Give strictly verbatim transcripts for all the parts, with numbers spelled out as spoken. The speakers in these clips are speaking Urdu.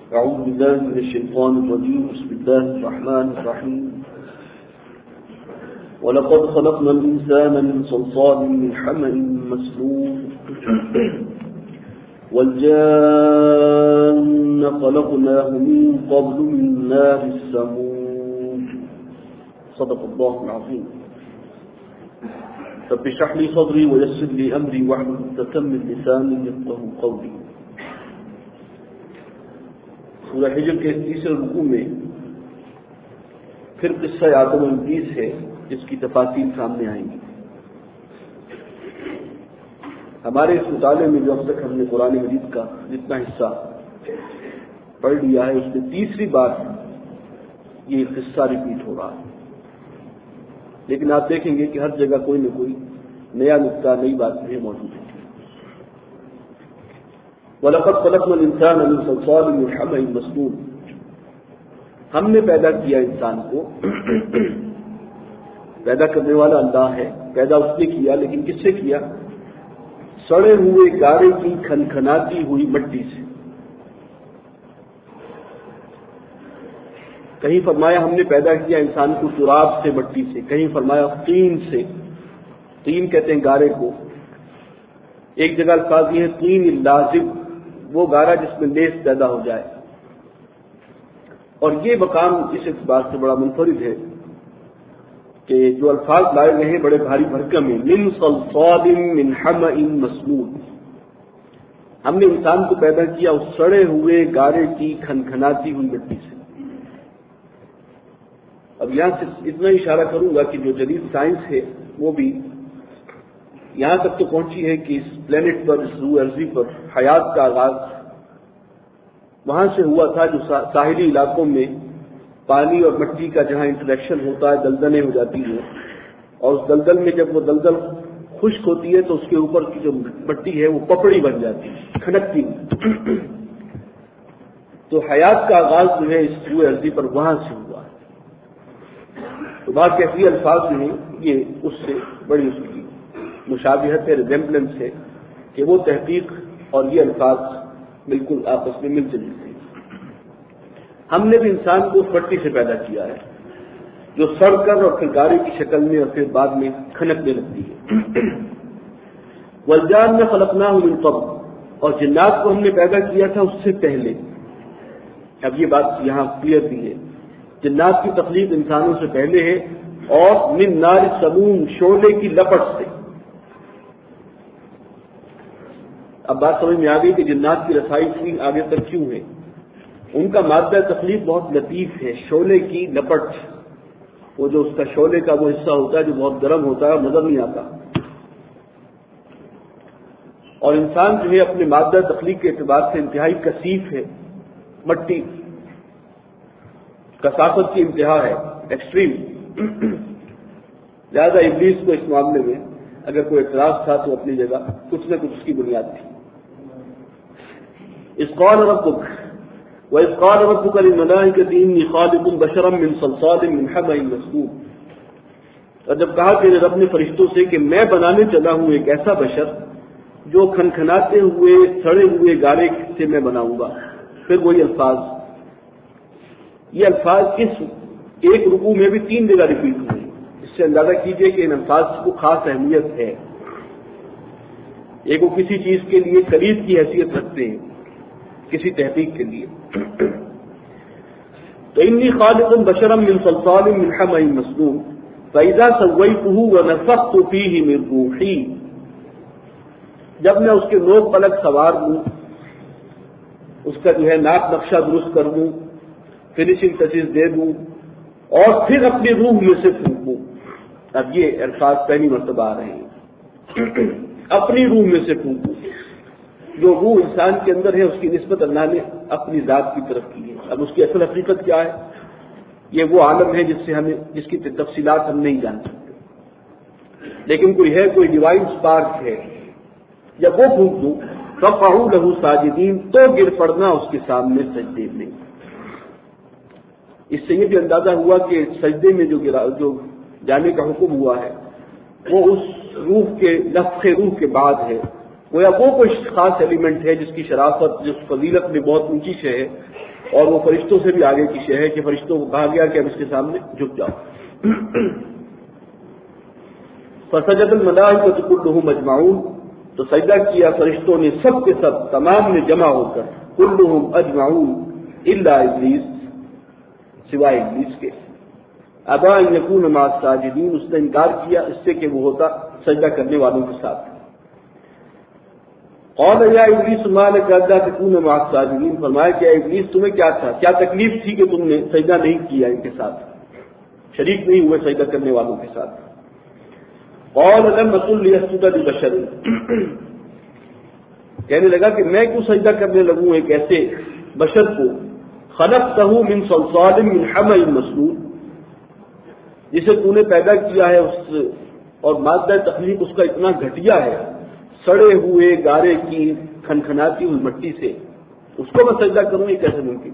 أعوذ بالله من الشيطان الرجيم. بسم الله الرحمن الرحيم. ولقد خلقنا الإنسان من صلصال من حمأ مسنون والجان خلقناه من قبل من نار السموم. صدق الله العظيم. رب اشرح لي صدري ويسر لي أمري واحلل عقدة من لساني يفقهوا قولي. سورہ حجر کے تیسرے رکوع میں پھر قصہ آدم و ابلیس ہے جس کی تفاصیل سامنے آئیں گی. ہمارے اس مطالعے میں جو اب تک ہم نے قرآن مجید کا جتنا حصہ پڑھ لیا ہے اس میں تیسری بار یہ قصہ ریپیٹ ہو رہا ہے، لیکن آپ دیکھیں گے کہ ہر جگہ کوئی نہ کوئی نیا نقطہ نئی بات بھی موجود ہے. وَلَقَدْ خَلَقْنَا الْإِنسَانَ مِنْ صَلْصَالٍ مِنْ حَمَإٍ مَسْنُونٍ. ہم نے پیدا کیا انسان کو. پیدا کرنے والا اللہ ہے، پیدا اس نے کیا، لیکن کس سے کیا؟ سڑے ہوئے گارے کی کھنکھناتی ہوئی مٹی سے. کہیں فرمایا ہم نے پیدا کیا انسان کو تراب سے، مٹی سے، کہیں فرمایا طین سے. طین کہتے ہیں گارے کو. ایک جگہ الفاظ یہ ہے طین اللازب، وہ گارا جس میں لیس پیدا ہو جائے. اور یہ مقام اس اعتبار سے بڑا منفرد ہے کہ جو الفاظ لائے گئے ہیں بڑے بھاری بھرکم ہیں. من صلصال من حمأ مسنون. ہم نے انسان کو پیدا کیا اس سڑے ہوئے گارے کی کھنکھناتی ہوئی مٹی سے. اب یہاں سے اتنا اشارہ کروں گا کہ جو جدید سائنس ہے وہ بھی یہاں تک تو پہنچی ہے کہ اس پلینٹ پر، اس روح ارضی پر حیات کا آغاز وہاں سے ہوا تھا جو ساحلی علاقوں میں پانی اور مٹی کا جہاں انٹریکشن ہوتا ہے، دلدلیں ہو جاتی ہیں، اور اس دلدل میں جب وہ دلدل خشک ہوتی ہے تو اس کے اوپر کی جو مٹی ہے وہ پپڑی بن جاتی ہے، کھنکتی ہے. تو حیات کا آغاز جو ہے اس روح ارضی پر وہاں سے ہوا ہے. تو بعض کیفی الفاظ جو ہیں یہ اس سے بڑی اس کی مشابہت ہے، ریزمبلنس ہے کہ وہ تحقیق اور یہ الفاظ بالکل آپس میں مل چلتے ہیں. ہم نے بھی انسان کو مٹی سے پیدا کیا ہے جو سڑ کر اور پھر گارے کی شکل میں اور پھر بعد میں کھنکنے لگتی ہے. والجان میں خلقناہ من قبل، اور جنات کو ہم نے پیدا کیا تھا اس سے پہلے. اب یہ بات یہاں کلیئر بھی ہے، جنات کی تخلیق انسانوں سے پہلے ہے، اور من نار سموم، شعلے کی لپٹ سے. اب بات سمجھ میں آ گئی کہ جنات کی رسائی اتنی آگے تک کیوں ہے. ان کا مادہ تخلیق بہت لطیف ہے. شعلے کی لپٹ، وہ جو اس کا شعلے کا وہ حصہ ہوتا ہے جو بہت گرم ہوتا ہے اور نظر نہیں آتا. اور انسان جو ہے اپنے مادہ تخلیق کے اعتبار سے انتہائی کثیف ہے. مٹی کثافت کی انتہا ہے، ایکسٹریم. لہذا ابلیس کو اس معاملے میں اگر کوئی اعتراض تھا تو اپنی جگہ کچھ نہ کچھ اس کی بنیاد تھی. اذ قال ربک وَإِذْ قَالَ رَبُّكَ لِلْمَلَائِكَةِ إِنِّي خَالِقٌ بَشَرًا مِّن صَلْصَالٍ مِّنْ حَمَإٍ مَسْنُونٍ. اور جب کہا تیرے رب نے فرشتوں سے کہ میں بنانے چلا ہوں ایک ایسا بشر جو کھنکھناتے ہوئے سڑے ہوئے گارے سے میں بناؤں گا. پھر وہی الفاظ، یہ الفاظ اس ایک رکوع میں بھی تین جگہ ریپیٹ ہوئے. اس سے اندازہ کیجئے کہ ان الفاظ کو خاص اہمیت ہے. ایک وہ کسی چیز کے لیے خرید کی حیثیت رکھتے ہیں، کسی تحقیق کے لیے. تو انی خالق بشرا من صلصال من حمأ مسنون فاذا سويته ونفخت فيه من روحي. جب میں اس کے نوک پلک سوار ہوں، اس کا جو ہے ناک نقشہ درست کر دوں، فنیشنگ ٹچز دے دوں، اور پھر اپنی روح میں سے پھونکوں. اب یہ الفاظ پہلی مرتبہ آ رہے ہیں. اپنی روح میں سے پھونکوں. جو روح انسان کے اندر ہے اس کی نسبت اللہ نے اپنی ذات کی طرف کی ہے. اب اس کی اصل حقیقت کیا ہے؟ یہ وہ عالم ہے جس سے ہمیں جس کی تفصیلات ہم نہیں جان سکتے، لیکن کوئی ہے، کوئی ڈیوائن اسپارک ہے. جب وہ پھونک دوں فقعوا لہ ساجدین، تو گر پڑنا اس کے سامنے سجدے میں. اس سے یہ بھی اندازہ ہوا کہ سجدے میں جو گرا جو جانے کا حکم ہوا ہے وہ اس روح کے نفخ روح کے بعد ہے. گویا وہ کوئی خاص ایلیمنٹ ہے جس کی شرافت، جس فضیلت میں بہت اونچی شے ہے، اور وہ فرشتوں سے بھی آگے کی شے ہے کہ فرشتوں کو کہا گیا کہ اب اس کے سامنے جھک جاؤ. فسجد الملائکۃ کلھم اجمعون، تو سجدہ کیا فرشتوں نے سب کے سب، تمام نے جمع ہو کر، کلھم اجمعون الا ابلیس، سوائے ابلیس کے. ابا ان یکون مع الساجدین، اس نے انکار کیا اس سے کہ وہ ہوتا سجدہ کرنے والوں کے ساتھ. قال یا ابلیس ما لک الا تکون مع الساجدین، فرمایا کہ ابلیس تمہیں کیا تھا، کیا تکلیف تھی کہ تم نے سجدہ نہیں کیا ان کے ساتھ، شریک نہیں ہوئے سجدہ کرنے والوں کے ساتھ. قال لم اكن لاسجد لبشر، کہنے لگا کہ میں کیوں سجدہ کرنے لگوں ایک ایسے بشر کو، خلقته من صلصال من حمأ مسنون، جسے تو نے پیدا کیا ہے اس، اور مادہ تخلیق اس کا اتنا گھٹیا ہے، سڑے ہوئے گارے کی کھنکھناتی ہوئی مٹی سے، اس کو میں سجدہ کروں، یہ کیسے ممکن؟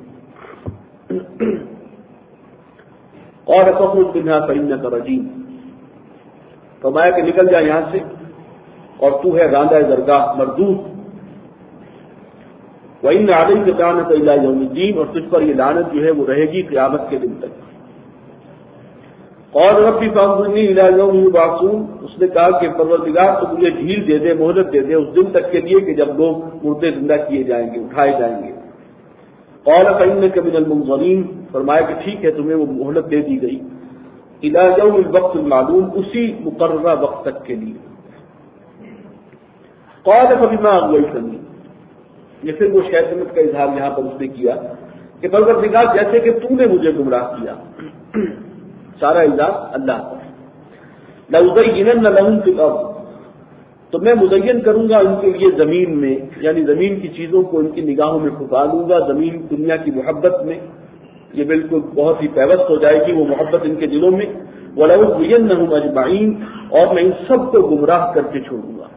قال فاخرج منها فإنك رجيم، فرمایا کہ نکل جا یہاں سے اور تو ہے راندہ درگاہ مردود. وَإِنَّ عَلَيْكَ لَعْنَةَ إِلَىٰ يَوْمِ الدِّينِ، اور تجھ پر یہ لعنت جو ہے وہ رہے گی قیامت کے دن تک. قال رب فانظرنی الی یوم یبعثون، اس نے کہا کہ پروردگار تو مجھے ڈھیل دے دے، مہلت دے دے اس دن تک کے لیے کہ جب لوگ مردے زندہ کیے جائیں گے، اٹھائے جائیں گے. قال فإنک من المنظرین، فرمایا کہ ٹھیک ہے تمہیں وہ مہلت دے دی گئی، الی یوم الوقت المعلوم، اسی مقررہ وقت تک کے لیے. قال فبما اغویتنی، یہ پھر وہ شیطنت کا اظہار یہاں پر اس نے کیا کہ پروردگار جیسے کہ تو نے مجھے گمراہ کیا، سارا الزام اللہ پر. لَأُزَيِّنَنَّ لَهُمْ فِي الْأَرْضِ، تو میں مزین کروں گا ان کے لیے زمین میں، یعنی زمین کی چیزوں کو ان کی نگاہوں میں چھپا دوں گا، زمین دنیا کی محبت میں یہ بالکل بہت ہی پیوست ہو جائے گی وہ محبت ان کے دلوں میں. وَلَأُغْوِيَنَّهُمْ أَجْمَعِينَ، اور میں ان سب کو گمراہ کر کے چھوڑوں گا.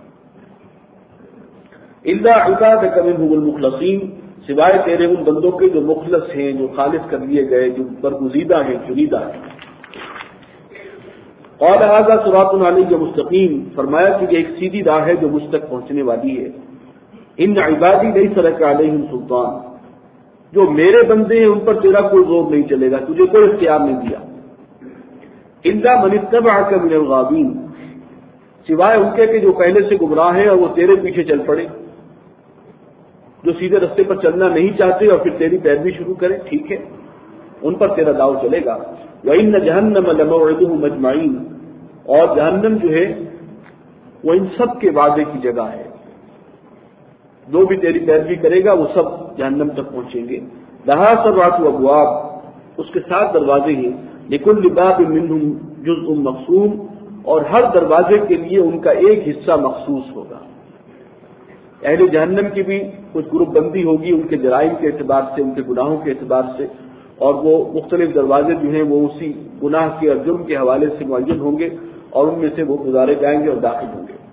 إِلَّا عِبَادَكَ مِنْهُمُ الْمُخْلَصِينَ، سوائے تیرے ان بندوں کے جو مخلص ہیں، جو خالص کر لیے گئے، جو برگزیدہ ہیں، چنیدہ ہیں. قال هذا صراط علی مستقیم، فرمایا کہ یہ ایک سیدھی راہ ہے جو مجھ تک پہنچنے والی ہے. ان عبادی لیس لک علیہم سلطان، جو میرے بندے ہیں ان پر تیرا کوئی زور نہیں چلے گا، تجھے کوئی اختیار نہیں دیا. الا من اتبعک من الغاوین، سوائے ان کے کہ جو پہلے سے گمراہ ہیں اور وہ تیرے پیچھے چل پڑے، جو سیدھے رستے پر چلنا نہیں چاہتے اور پھر تیری پیروی شروع کریں، ٹھیک ہے ان پر تیرا داؤ چلے گا. وَإِنَّ جَهَنَّمَ لَمَوْعِدُهُمْ أَجْمَعِينَ، اور جہنم جو ہے وہ ان سب کے وعدے کی جگہ ہے، جو بھی تیری پیروی کرے گا وہ سب جہنم تک پہنچیں گے. لَهَا سَبْعَةُ أَبْوَابٍ، اس کے سات دروازے ہیں. لِكُلِّ بَابٍ مِّنْهُمْ جُزْءٌ مَقْسُومٌ، اور ہر دروازے کے لیے ان کا ایک حصہ مخصوص ہوگا. اہل جہنم کی بھی کچھ گروپ بندی ہوگی ان کے جرائم کے اعتبار سے، ان کے گناہوں کے اعتبار سے، اور وہ مختلف دروازے جو ہیں وہ اسی گناہ کے اور جرم کے حوالے سے معین ہوں گے اور ان میں سے وہ گزارے جائیں گے اور داخل ہوں گے.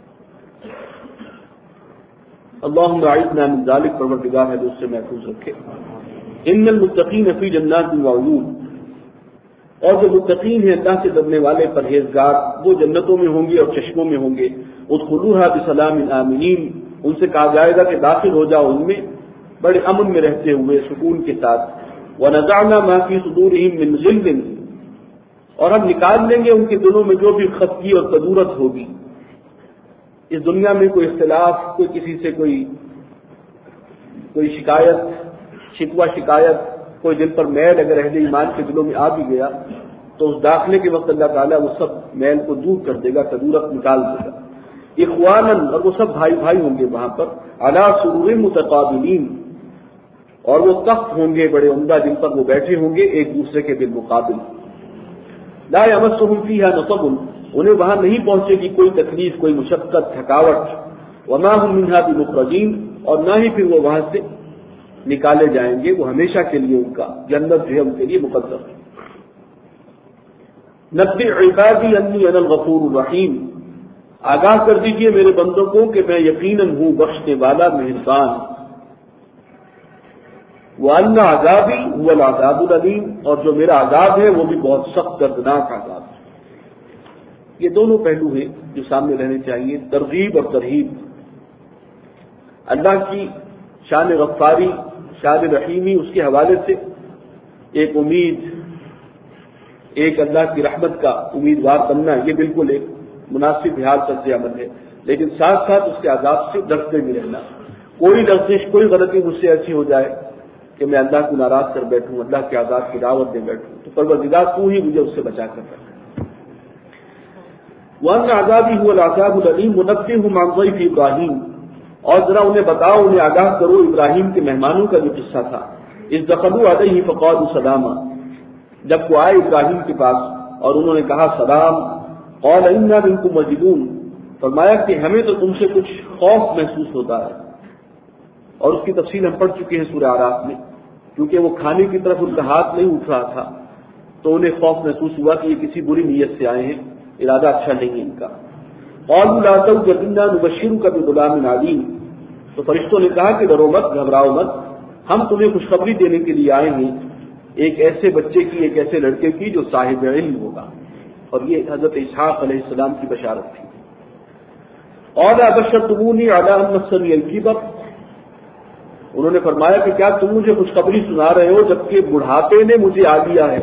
اللہم اعذنا من ذلک، پروردگار ہے جو اس سے محفوظ رکھے. ان المتقین فی جنات وعیون، اور جو متقین ہیں اللہ سے ڈرنے والے پرہیزگار، وہ جنتوں میں ہوں گے اور چشموں میں ہوں گے. ادخلوها بسلام آمنین، ان سے کہا جائے گا کہ داخل ہو جاؤ ان میں بڑے امن میں رہتے ہوئے، سکون کے ساتھ. وَنَزَعْنَا مَا فِي صُدُورِهِم مِّن غِلٍّ، اور ہم نکال لیں گے ان کے دلوں میں جو بھی خفگی اور کدورت ہوگی. اس دنیا میں کوئی اختلاف، کوئی کسی سے کوئی کوئی شکایت، شکوہ شکایت، کوئی دل پر میل اگر اہل ایمان کے دلوں میں آ بھی گیا تو اس داخلے کے وقت اللہ تعالیٰ وہ سب میل کو دور کر دے گا، کدورت نکال دے گا. اخوانا، اور وہ سب بھائی بھائی ہوں گے وہاں پر. علی سرور متقابلین، اور وہ تخت ہوں گے بڑے عمدہ جن پر وہ بیٹھے ہوں گے ایک دوسرے کے بالمقابل. لا یمسہم فیہا نصب، انہیں وہاں نہیں پہنچے گی کوئی تکلیف، کوئی مشقت، تھکاوٹ. وما ہم منہا بمخرجین، اور نہ ہی پھر وہ وہاں سے نکالے جائیں گے، وہ ہمیشہ کے لیے ان کا جنت جو ہے ان کے لیے مقدر ہے. نبئ عبادی انی انا الغفور الرحیم، آگاہ کر دیجئے میرے بندوں کو کہ میں یقیناً ہوں بخشنے والا، مہربان. وَأَنَّ عَذَابِي هُوَ الْعَذَابُ الْأَلِيمُ، اور جو میرا عذاب ہے وہ بھی بہت سخت دردناک عذاب ہے. یہ دونوں پہلو ہیں جو سامنے رہنے چاہیے، ترغیب اور ترہیب. اللہ کی شان غفاری، شان رحیمی اس کے حوالے سے ایک امید، ایک اللہ کی رحمت کا امیدوار بننا، یہ بالکل ایک مناسب حال طرز عمل ہے، لیکن ساتھ ساتھ اس کے عذاب سے ڈرتے بھی رہنا۔ کوئی لغزش، کوئی غلطی مجھ سے ایسی ہو جائے کہ میں اللہ کو ناراض کر بیٹھوں، اللہ کے عذاب کی دعوت دے بیٹھوں، تو پروردگار تو ہی مجھے اس سے بچا کر رکھے۔ وَأَنَّ عَذَابِي هُوَ الْعَذَابُ الْأَلِيمُ وَنَبِّئْهُمْ عَنْ ضَيْفِ إِبْرَاهِيمَ، اور ذرا انہیں بتاؤ، انہیں آگاہ کرو ابراہیم کے مہمانوں کا جو قصہ تھا۔ اذ دخلوا علیہ فقالوا سلاما، جب وہ آئے ابراہیم کے پاس اور انہوں نے کہا سلام، قال انا منکم وجلون، فرمایا کہ ہمیں تو تم سے کچھ خوف محسوس ہوتا ہے، اور اس کی تفصیل ہم پڑھ چکے ہیں سورہ اعراف میں، کیونکہ وہ کھانے کی طرف ان کا ہاتھ نہیں اٹھ رہا تھا تو انہیں خوف محسوس ہوا کہ یہ کسی بری نیت سے آئے ہیں، ارادہ اچھا نہیں ہے ان کا۔ قالوا لا توجل انا نبشرك بغلام علیم، تو فرشتوں نے کہا کہ ڈرو مت، گھبراؤ مت، ہم تمہیں خوشخبری دینے کے لیے آئے ہیں ایک ایسے بچے کی، ایک ایسے لڑکے کی جو صاحب علم ہوگا، اور یہ حضرت اسحاق علیہ السلام کی بشارت تھی۔ قال ابشرتمونی علی ان مسنی الکبر، انہوں نے فرمایا کہ کیا تم مجھے خوشخبری سنا رہے ہو جبکہ بڑھاپے نے مجھے آ لیا ہے؟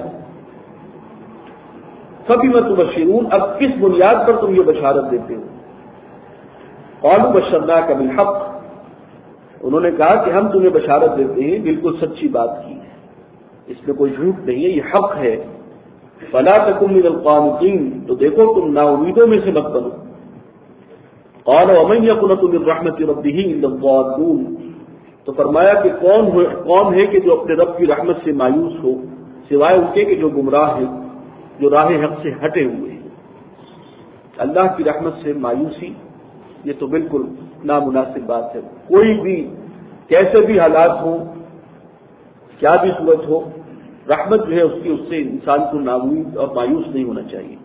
فبما تبشرون، اب کس بنیاد پر تم یہ بشارت دیتے ہو؟ قالوا بشرناک بالحق، انہوں نے کہا کہ ہم تمہیں بشارت دیتے ہیں بالکل سچی بات کی، اس میں کوئی جھوٹ نہیں ہے، یہ حق ہے۔ فلا تکن من القانطین، تو دیکھو تم نا امیدوں میں سے مت بنو۔ قال ومن يقنط من رحمت ربه الا الضالون، تو فرمایا کہ کون کون ہے کہ جو اپنے رب کی رحمت سے مایوس ہو سوائے ان کے کہ جو گمراہ ہیں، جو راہ حق سے ہٹے ہوئے ہیں۔ اللہ کی رحمت سے مایوسی یہ تو بالکل نامناسب بات ہے۔ کوئی بھی کیسے بھی حالات ہوں، کیا بھی صورت ہو، رحمت جو ہے اس کی، اس سے انسان کو ناامید اور مایوس نہیں ہونا چاہیے۔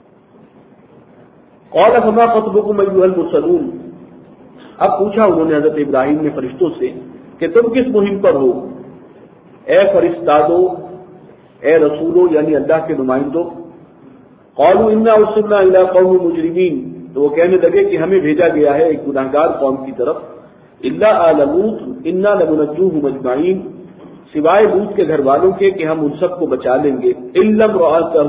قال فما خطبكم ايها المرسلون، اب پوچھا انہوں نے حضرت ابراہیم نے فرشتوں سے کہ تم کس مہم پر ہو؟ اے فرشتادو، اے رسولو، یعنی اللہ کے نمائندوں۔ قالوا انا ارسلنا الى قوم مجرمین، تو وہ کہنے لگے کہ ہمیں بھیجا گیا ہے ایک گناہگار قوم کی طرف۔ الا آل لوط انا لمنجوهم اجمعین، سوائے لوط کے گھر والوں کے کہ ہم ان سب کو بچا لیں گے۔ الا امرأتہ،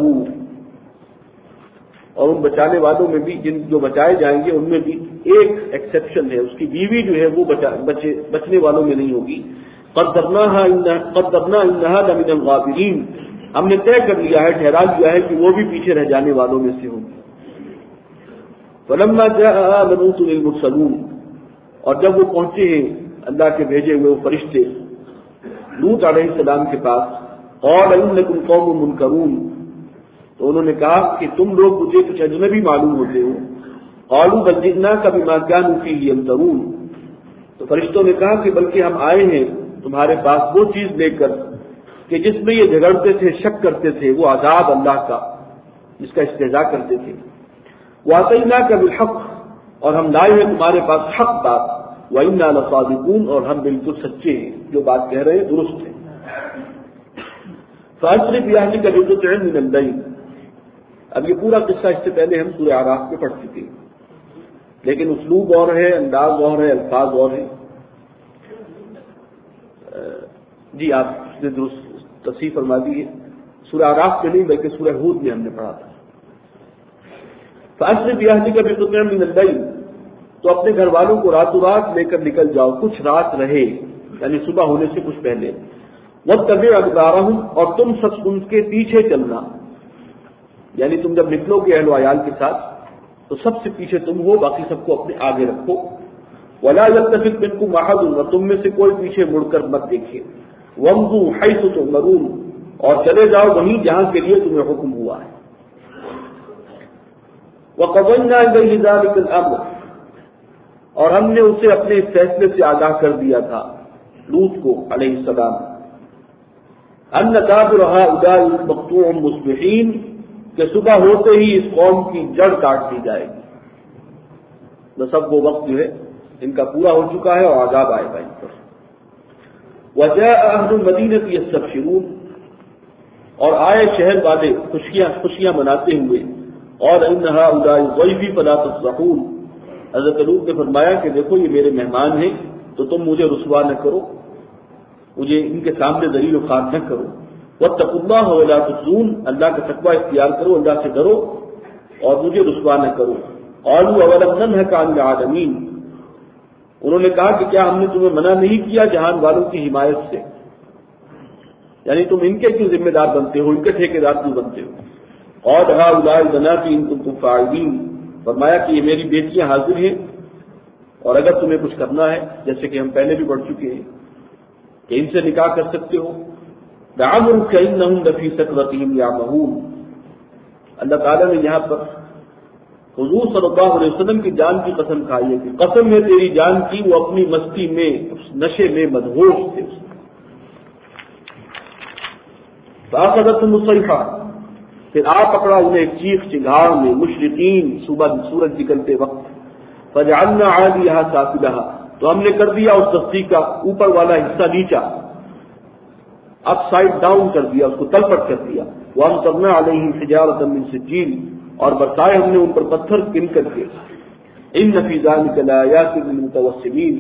اور ان بچانے والوں میں بھی، جن جو بچائے جائیں گے ان میں بھی ایک ایکسیپشن ہے، اس کی بیوی جو ہے وہ بچے بچنے والوں میں نہیں ہوگی۔ قدرناها قدرنا انها لمن الغابرین، ہم نے طے کر لیا ہے، ٹھہرا لیا ہے کہ وہ بھی پیچھے رہ جانے والوں میں سے ہوگی۔ فلما جاء آل لوط المرسلون، اور جب وہ پہنچے ہیں اللہ کے بھیجے ہوئے وہ فرشتے لوط علیہ السلام کے پاس، قال انکم قوم منکرون، تو انہوں نے کہا کہ تم لوگ مجھے کچھ اجنبی معلوم ہوتے ہو۔ قالوا بل جئناک بما كانوا فيه يمترون، تو فرشتوں نے کہا کہ بلکہ ہم آئے ہیں تمہارے پاس وہ چیز لے کر کہ جس میں یہ جھگڑتے تھے، شک کرتے تھے، وہ عذاب اللہ کا جس کا استہزاء کرتے تھے۔ وَأَتَيْنَاكَ بِالْحَقِّ، اور ہم لائے ہیں تمہارے پاس حق بات۔ وَإِنَّا لَصَادِقُونَ، اور ہم بالکل سچے ہیں، جو بات کہہ رہے ہیں درست ہے۔ فَأَسْرِ بِأَهْلِكَ بِقِطْعٍ مِّنَ اللَّيْلِ، اب یہ پورا قصہ اس سے پہلے ہم سورہ اعراف میں پڑھ چکے ہیں، لیکن اسلوب اور ہے، انداز اور ہے، الفاظ اور ہیں۔ جی آپ نے درست تصحیح فرما دی ہے، سورہ اعراف میں نہیں بلکہ سورہ ہود میں ہم نے پڑھا تھا۔ فَأَسْرِ بِأَهْلِكَ بِقِطْعٍ مِّنَ اللَّيْلِ، تو اپنے گھر والوں کو راتوں رات لے کر نکل جاؤ، کچھ رات رہے، یعنی صبح ہونے سے کچھ پہلے۔ وَاتَّبِعْ أَدْبَارَهُمْ، اور تم سب ان کے پیچھے چلنا، یعنی تم جب نکلو گے اہل و عیال کے ساتھ تو سب سے پیچھے تم ہو، باقی سب کو اپنے آگے رکھو۔ وَلَا يَلْتَفِتْ مِنكُمْ أَحَدٌ، اور تم میں سے کوئی پیچھے مڑ کر مت دیکھے۔ وَامْضُوا حَيْثُ تُؤْمَرُونَ، اور چلے جاؤ وہیں جہاں کے لیے تمہیں حکم ہوا ہے۔ وَقَضَيْنَا إِلَيْهِ ذَلِكَ الْأَمْرَ، اور ہم نے اسے اپنے اس فیصلے سے آگاہ کر دیا تھا لوط کو علیہ السلام، أَنَّ دَابِرَ هَؤُلَاءِ مَقْطُوعٌ مُصْبِحِينَ، کہ صبح ہوتے ہی اس قوم کی جڑ کاٹ دی جائے گی، بس اب وہ وقت جو ہے ان کا پورا ہو چکا ہے اور عذاب آئے گا ان پر۔ وَجَاءَ أَهْلُ الْمَدِينَةِ يَسْتَبْشِرُونَ، اور آئے شہر والے خوشیاں خوشیاں مناتے ہوئے، اور إِنَّ هَؤُلَاءِ ضَيْفِي فَلَا تَفْضَحُونَ، حضرت لوط نے فرمایا کہ دیکھو یہ میرے مہمان ہیں تو تم مجھے رسوا نہ کرو۔ مجھے ان کے سامنے ذلیل و خوار نہ کرو، واتقوا اللہ ولا تخزون، اللہ کا تقوی اختیار کرو، اللہ سے ڈرو اور مجھے رسوا نہ کرو۔ قالوا اولم ننهك عن العالمین، انہوں نے کہا کہ کیا ہم نے تمہیں منع نہیں کیا جہان والوں کی حمایت سے، یعنی تم ان کے کیوں ذمہ دار بنتے ہو، ان کے ٹھیکیدار کیوں بنتے ہو؟ قال هؤلاء بناتي ان كنتم فاعلين، فرمایا کہ یہ میری بیٹیاں حاضر ہیں اور اگر تمہیں کچھ کرنا ہے، جیسے کہ ہم پہلے بھی پڑھ چکے ہیں کہ ان سے نکاح کر سکتے ہو۔ لعمرك انهم لفي سكرتهم يعمهون، اللہ تعالیٰ نے یہاں پر حضور صلی اللہ علیہ وسلم کی جان کی قسم کھائی ہے کہ قسم ہے تیری جان کی، وہ اپنی مستی میں اس نشے میں مدہوش تھے۔ فاخذتهم الصيحة، پھر آ پکڑا انہیں ایک چیخ چنگھاڑ میں، مشرقین، صبح سورج نکلتے وقت، فجعلنا عاليها سافلها، تو ہم نے کر دیا اس بستی کا اوپر والا حصہ نیچا، اپ سائڈ ڈاؤن کر دیا، اس کو تلپٹ کر دیا۔ وامطرنا علیہم حجارۃ من سجیل، اور برسائے ہم نے ان پر پتھر گن کر کے۔ ان فی ذلک لآیات للمتوسمین،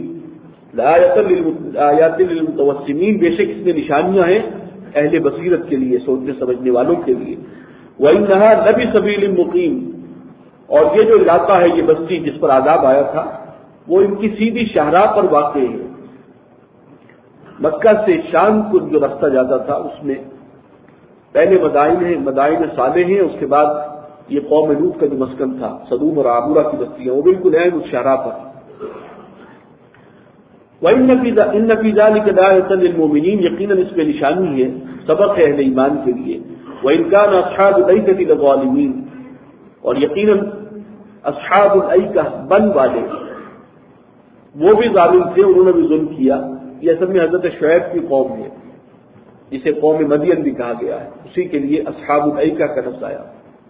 لآیات للمتوسمین، بے شک اس میں نشانیاں ہیں اہل بصیرت کے لیے، سوچنے سمجھنے والوں کے لیے۔ وإنها لبسبیل مقیم، اور یہ جو علاقہ ہے، یہ بستی جس پر عذاب آیا تھا، وہ ان کی سیدھی شاہراہ پر واقع ہے۔ مکہ سے شام کو جو راستہ جاتا تھا اس میں پہلے مدائن ہیں، مدائن صالح ہیں، اس کے بعد یہ قوم لوط کا جو مسکن تھا، سدوم اور عامورہ کی بستیاں، وہ بالکل ہیں اس شاہراہ پر۔ وَإِنَّ فِي ذَلِكَ لَآيَةً لِّلْمُؤْمِنِينَ، یقیناً اس میں نشانی ہے، سبق ہے اہل ایمان کے لیے۔ وَإِنْ كَانَ أَصْحَابُ الْأَيْكَةِ لَظَالِمِينَ، اور یقیناً اصحاب الایکہ بن والے وہ بھی ظالم تھے، انہوں نے بھی ظلم کیا۔ یہ اصل میں حضرت شعیب کی قوم ہے، جسے قوم مدین بھی کہا گیا ہے، اسی کے لیے اصحاب الایکہ کا لفظ آیا۔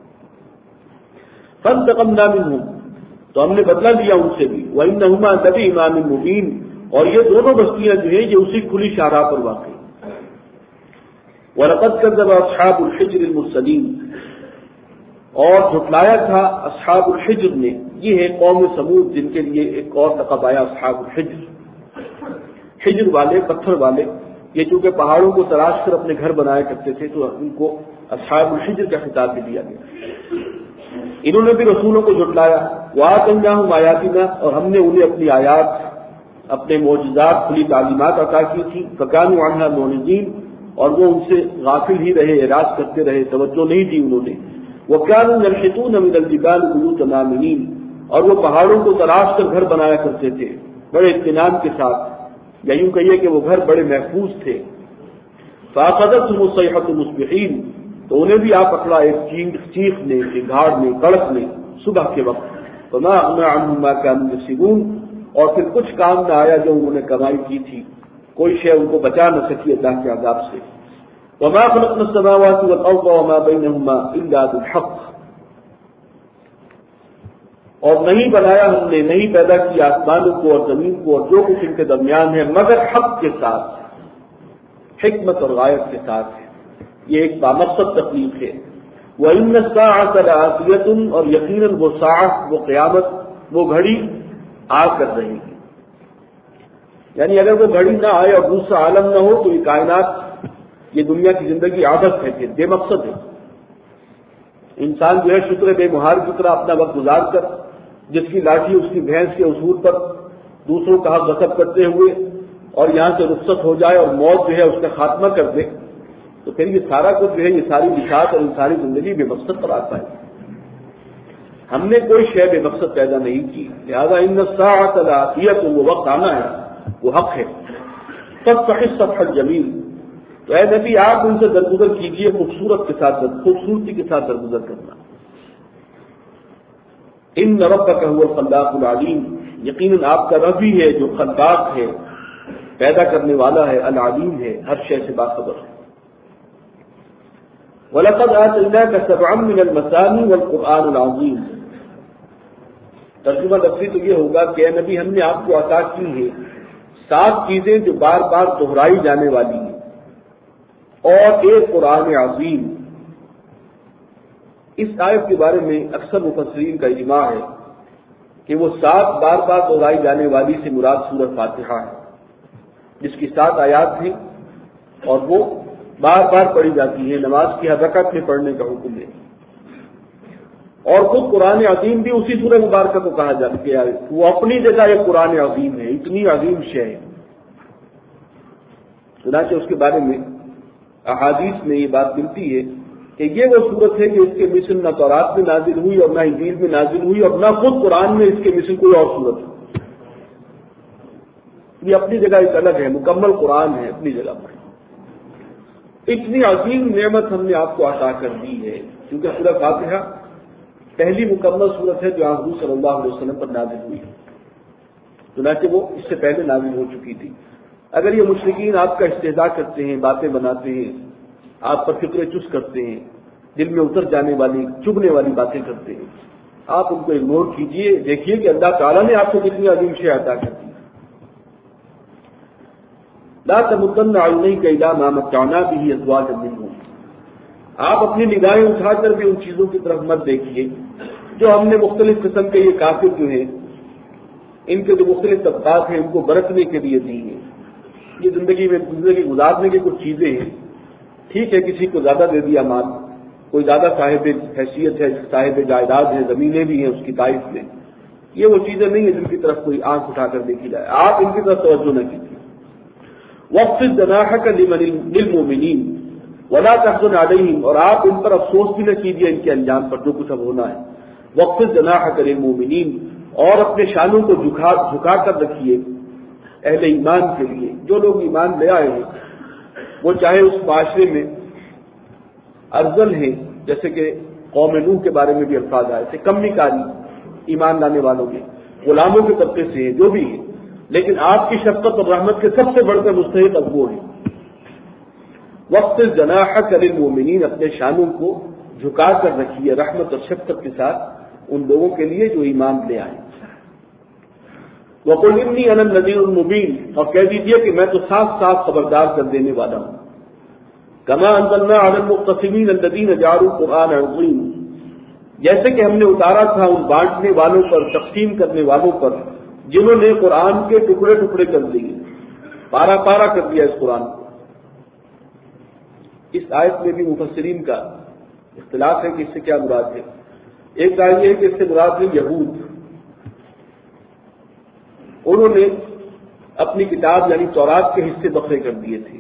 فانتقمنا منہم، تو ہم نے بدلہ لیا ان سے بھی۔ وانہما لبإمام مبین، اور یہ دونوں بستیاں جو ہیں یہ اسی کھلی شاہراہ پر واقع ہیں۔ وَلَقَدْ كَذَّبَ أَصْحَابُ الْحِجْرِ الْمُرْسَلِينَ، اور جھٹلایا تھا اصحاب الحجر نے، یہ ہے قوم سمود جن کے لیے ایک اور لقب آیا اصحاب الحجر، حجر والے، پتھر والے۔ یہ چونکہ پہاڑوں کو تراش کر اپنے گھر بنایا کرتے تھے تو ان کو اصحاب الحجر کا خطاب بھی دیا گیا۔ انہوں نے بھی رسولوں کو جھٹلایا۔ وَآتَيْنَاهُمْ آیَاتِنَا، اور ہم نے انہیں اپنی آیات، اپنے معجزات، کھلی تعلیمات عطا کی تھی۔ فَكَانُوا عَنْهَا مُعْرِضِينَ، اور وہ ان سے غافل ہی رہے، اعراض کرتے رہے، توجہ نہیں دی انہوں نے۔ وَكَانُوا يَنْحِتُونَ مِنَ الْجِبَالِ بُيُوتًا آمِنِينَ، اور وہ پہاڑوں کو تراش کر گھر بنایا کرتے تھے بڑے اطمینان کے ساتھ، یا یوں کہیے کہ وہ گھر بڑے محفوظ تھے۔ فَأَخَذَتْهُمُ الصَّيْحَةُ مُصْبِحِينَ، تو انہیں بھی آ پکڑا ایک چیخ نے، چنگھاڑ میں، کڑک میں، صبح کے وقت۔ فَمَا أَغْنَىٰ عَنْهُم مَّا كَانُوا يَكْسِبُونَ، اور پھر کچھ کام نہ آیا جو انہوں نے کمائی کی تھی، کوئی شے ان کو بچا نہ سکی اللہ کے عذاب سے۔ وَمَا خَلَقْنَا السَّمَاوَاتِ وَالْأَرْضَ وَمَا بَيْنَهُمَا إِلَّا بِالْحَقِّ، اور نہیں بنایا ہم نے، نہیں پیدا کیا آسمانوں کو اور زمین کو اور جو کچھ ان کے درمیان ہے مگر حق کے ساتھ، حکمت اور غایت کے ساتھ ہے۔ یہ ایک بامقصد تخلیق ہے۔ وَإِنَّ السَّاعَةَ لَآتِيَةٌ، اور یقیناً وہ ساعت، وہ قیامت، وہ گھڑی آ کر رہے گی۔ یعنی اگر وہ گھڑی نہ آئے اور دوسرا عالم نہ ہو تو یہ کائنات، یہ دنیا کی زندگی عادت ہے، پھر بے مقصد ہے۔ انسان جو ہے شکر بے مہار کی طرح اپنا وقت گزار کر، جس کی لاٹھی اس کی بھینس کے اصول پر دوسروں کا حق غصب کرتے ہوئے اور یہاں سے رخصت ہو جائے اور موت جو ہے اس کا خاتمہ کر دے، تو پھر یہ سارا کچھ جو ہے، یہ ساری بشاعت اور یہ ساری زندگی بے مقصد پر آتا ہے۔ ہم نے کوئی شے بے مقصد پیدا نہیں کی، لہذا ان الساعۃ لآتیۃ، وہ وقت آنا ہے، وہ حق ہے۔ فاصفح الصفح الجمیل، تو اے نبی آپ ان سے درگزر کیجیے، خوبصورت کے ساتھ، خوبصورتی کے ساتھ درگزر کرنا۔ ان ربک هو الخلاق العلیم، یقیناً آپ کا رب ہی ہے جو خلاق ہے، پیدا کرنے والا ہے، العلیم ہے، ہر شے سے باخبر ہے۔ وَلَقَدْ آتَيْنَاكَ سَبْعًا مِنَ الْمَثَانِي وَالْقُرْآنِ الْعَظِيمِ، ترجمہ لفظی تو یہ ہوگا کہ اے نبی ہم نے آپ کو عطا کی ہے سات چیزیں جو بار بار دہرائی جانے والی ہیں، اور ایک قرآن عظیم۔ اس آیت کے بارے میں اکثر مفسرین کا اجماع ہے کہ وہ سات بار بار دہرائی جانے والی سے مراد سورہ فاتحہ ہے، جس کی سات آیات ہیں اور وہ بار بار پڑھی جاتی ہے، نماز کی ہر رکعت میں پڑھنے کا حکم ہے۔ اور خود قرآن عظیم بھی اسی سورہ مبارکہ کو کہا جاتا ہے، وہ اپنی جگہ ایک قرآن عظیم ہے، اتنی عظیم شے ہے۔ چنانچہ اس کے بارے میں احادیث میں یہ بات ملتی ہے کہ یہ وہ صورت ہے کہ اس کے مثل نہ تورات میں نازل ہوئی اور نہ انجیل میں نازل ہوئی اور نہ خود قرآن میں اس کے مثل کوئی اور صورت ہے۔ یہ اپنی جگہ ایک الگ ہے، مکمل قرآن ہے اپنی جگہ پر۔ اتنی عظیم نعمت ہم نے آپ کو عطا کر دی ہے، کیونکہ سورہ فاتحہ پہلی مکمل صورت ہے جو حضور صلی اللہ علیہ وسلم پر نازل ہوئی، چنانچہ وہ اس سے پہلے نازل ہو چکی تھی۔ اگر یہ مشرکین آپ کا استہزاء کرتے ہیں، باتیں بناتے ہیں، آپ پر فکرے چس کرتے ہیں، دل میں اتر جانے والی چبھنے والی باتیں کرتے ہیں، آپ ان کو اگنور کیجئے، دیکھیے کہ اللہ تعالیٰ نے آپ کو کتنی عظیم شے عطا کر دی۔ لا تمدن عینیک الی ما متعنا به ازواجا منهم، آپ اپنی نگاہیں اٹھا کر بھی ان چیزوں کی طرف مت دیکھیے جو ہم نے مختلف قسم کے یہ کافر جو ہیں ان کے جو مختلف طبقات ہیں ان کو برتنے کے لیے دی ہیں۔ یہ زندگی میں زندگی گزارنے کی کچھ چیزیں ہیں، ٹھیک ہے کسی کو زیادہ دے دیا مال، کوئی زیادہ صاحب حیثیت ہے، صاحب جائیداد ہے، زمینیں بھی ہیں اس کی تعریف میں، یہ وہ چیزیں نہیں ہیں جن کی طرف کوئی آنکھ اٹھا کر دیکھی جائے، آپ ان کی طرف توجہ نہ کیجیے۔ وَاخْفِضْ جَنَاحَكَ لِلْمُؤْمِنِينَ وَلَا تَحْزَنْ عَلَيْهِمْ، اور آپ ان پر افسوس بھی نہ کیجیے ان کے انجام پر جو کچھ اب ہونا ہے۔ وَاخْفِضْ جَنَاحَكَ لِلْمُؤْمِنِينَ، اور اپنے شانوں کو جھکا جھکا کر رکھیے اہل ایمان کے لیے، جو لوگ ایمان لے آئے ہیں، وہ چاہے اس معاشرے میں ارذل ہیں، جیسے کہ قوم نوح کے بارے میں بھی الفاظ آئے تھے، کمی کاری ایمان لانے والوں میں، غلاموں کے طبقے سے ہیں، جو بھی ہیں، لیکن آپ کی شفقت اور رحمت کے سب سے بڑھ کر مستحق اب وہ ہیں۔ وقت جناحک للمؤمنین، اپنے شانوں کو جھکا کر رکھیے رحمت اور شفقت کے ساتھ ان لوگوں کے لیے جو ایمان لے آئے۔ وَقُلْ إِنِّي أَنَا النَّذِيرُ الْمُبِينُ، اور کہہ دیجئے کہ میں تو صاف صاف خبردار کر دینے والا ہوں۔ كَمَا أَنزَلْنَا عَلَى الْمُقْتَسِمِينَ الَّذِينَ جَعَلُوا الْقُرْآنَ عِضِينَ، جیسے کہ ہم نے اتارا تھا ان بانٹنے والوں پر، تقسیم کرنے والوں پر، جنہوں نے قرآن کے ٹکڑے ٹکڑے کر دیے، پارا پارا کر دیا اس قرآن کو۔ اس آیت میں بھی مفسرین کا اختلاف ہے کہ اس سے کیا مراد ہے۔ ایک رائے یہ ہے کہ اس سے مراد ہے یہود، انہوں نے اپنی کتاب یعنی تورات کے حصے بکھرے کر دیے تھے،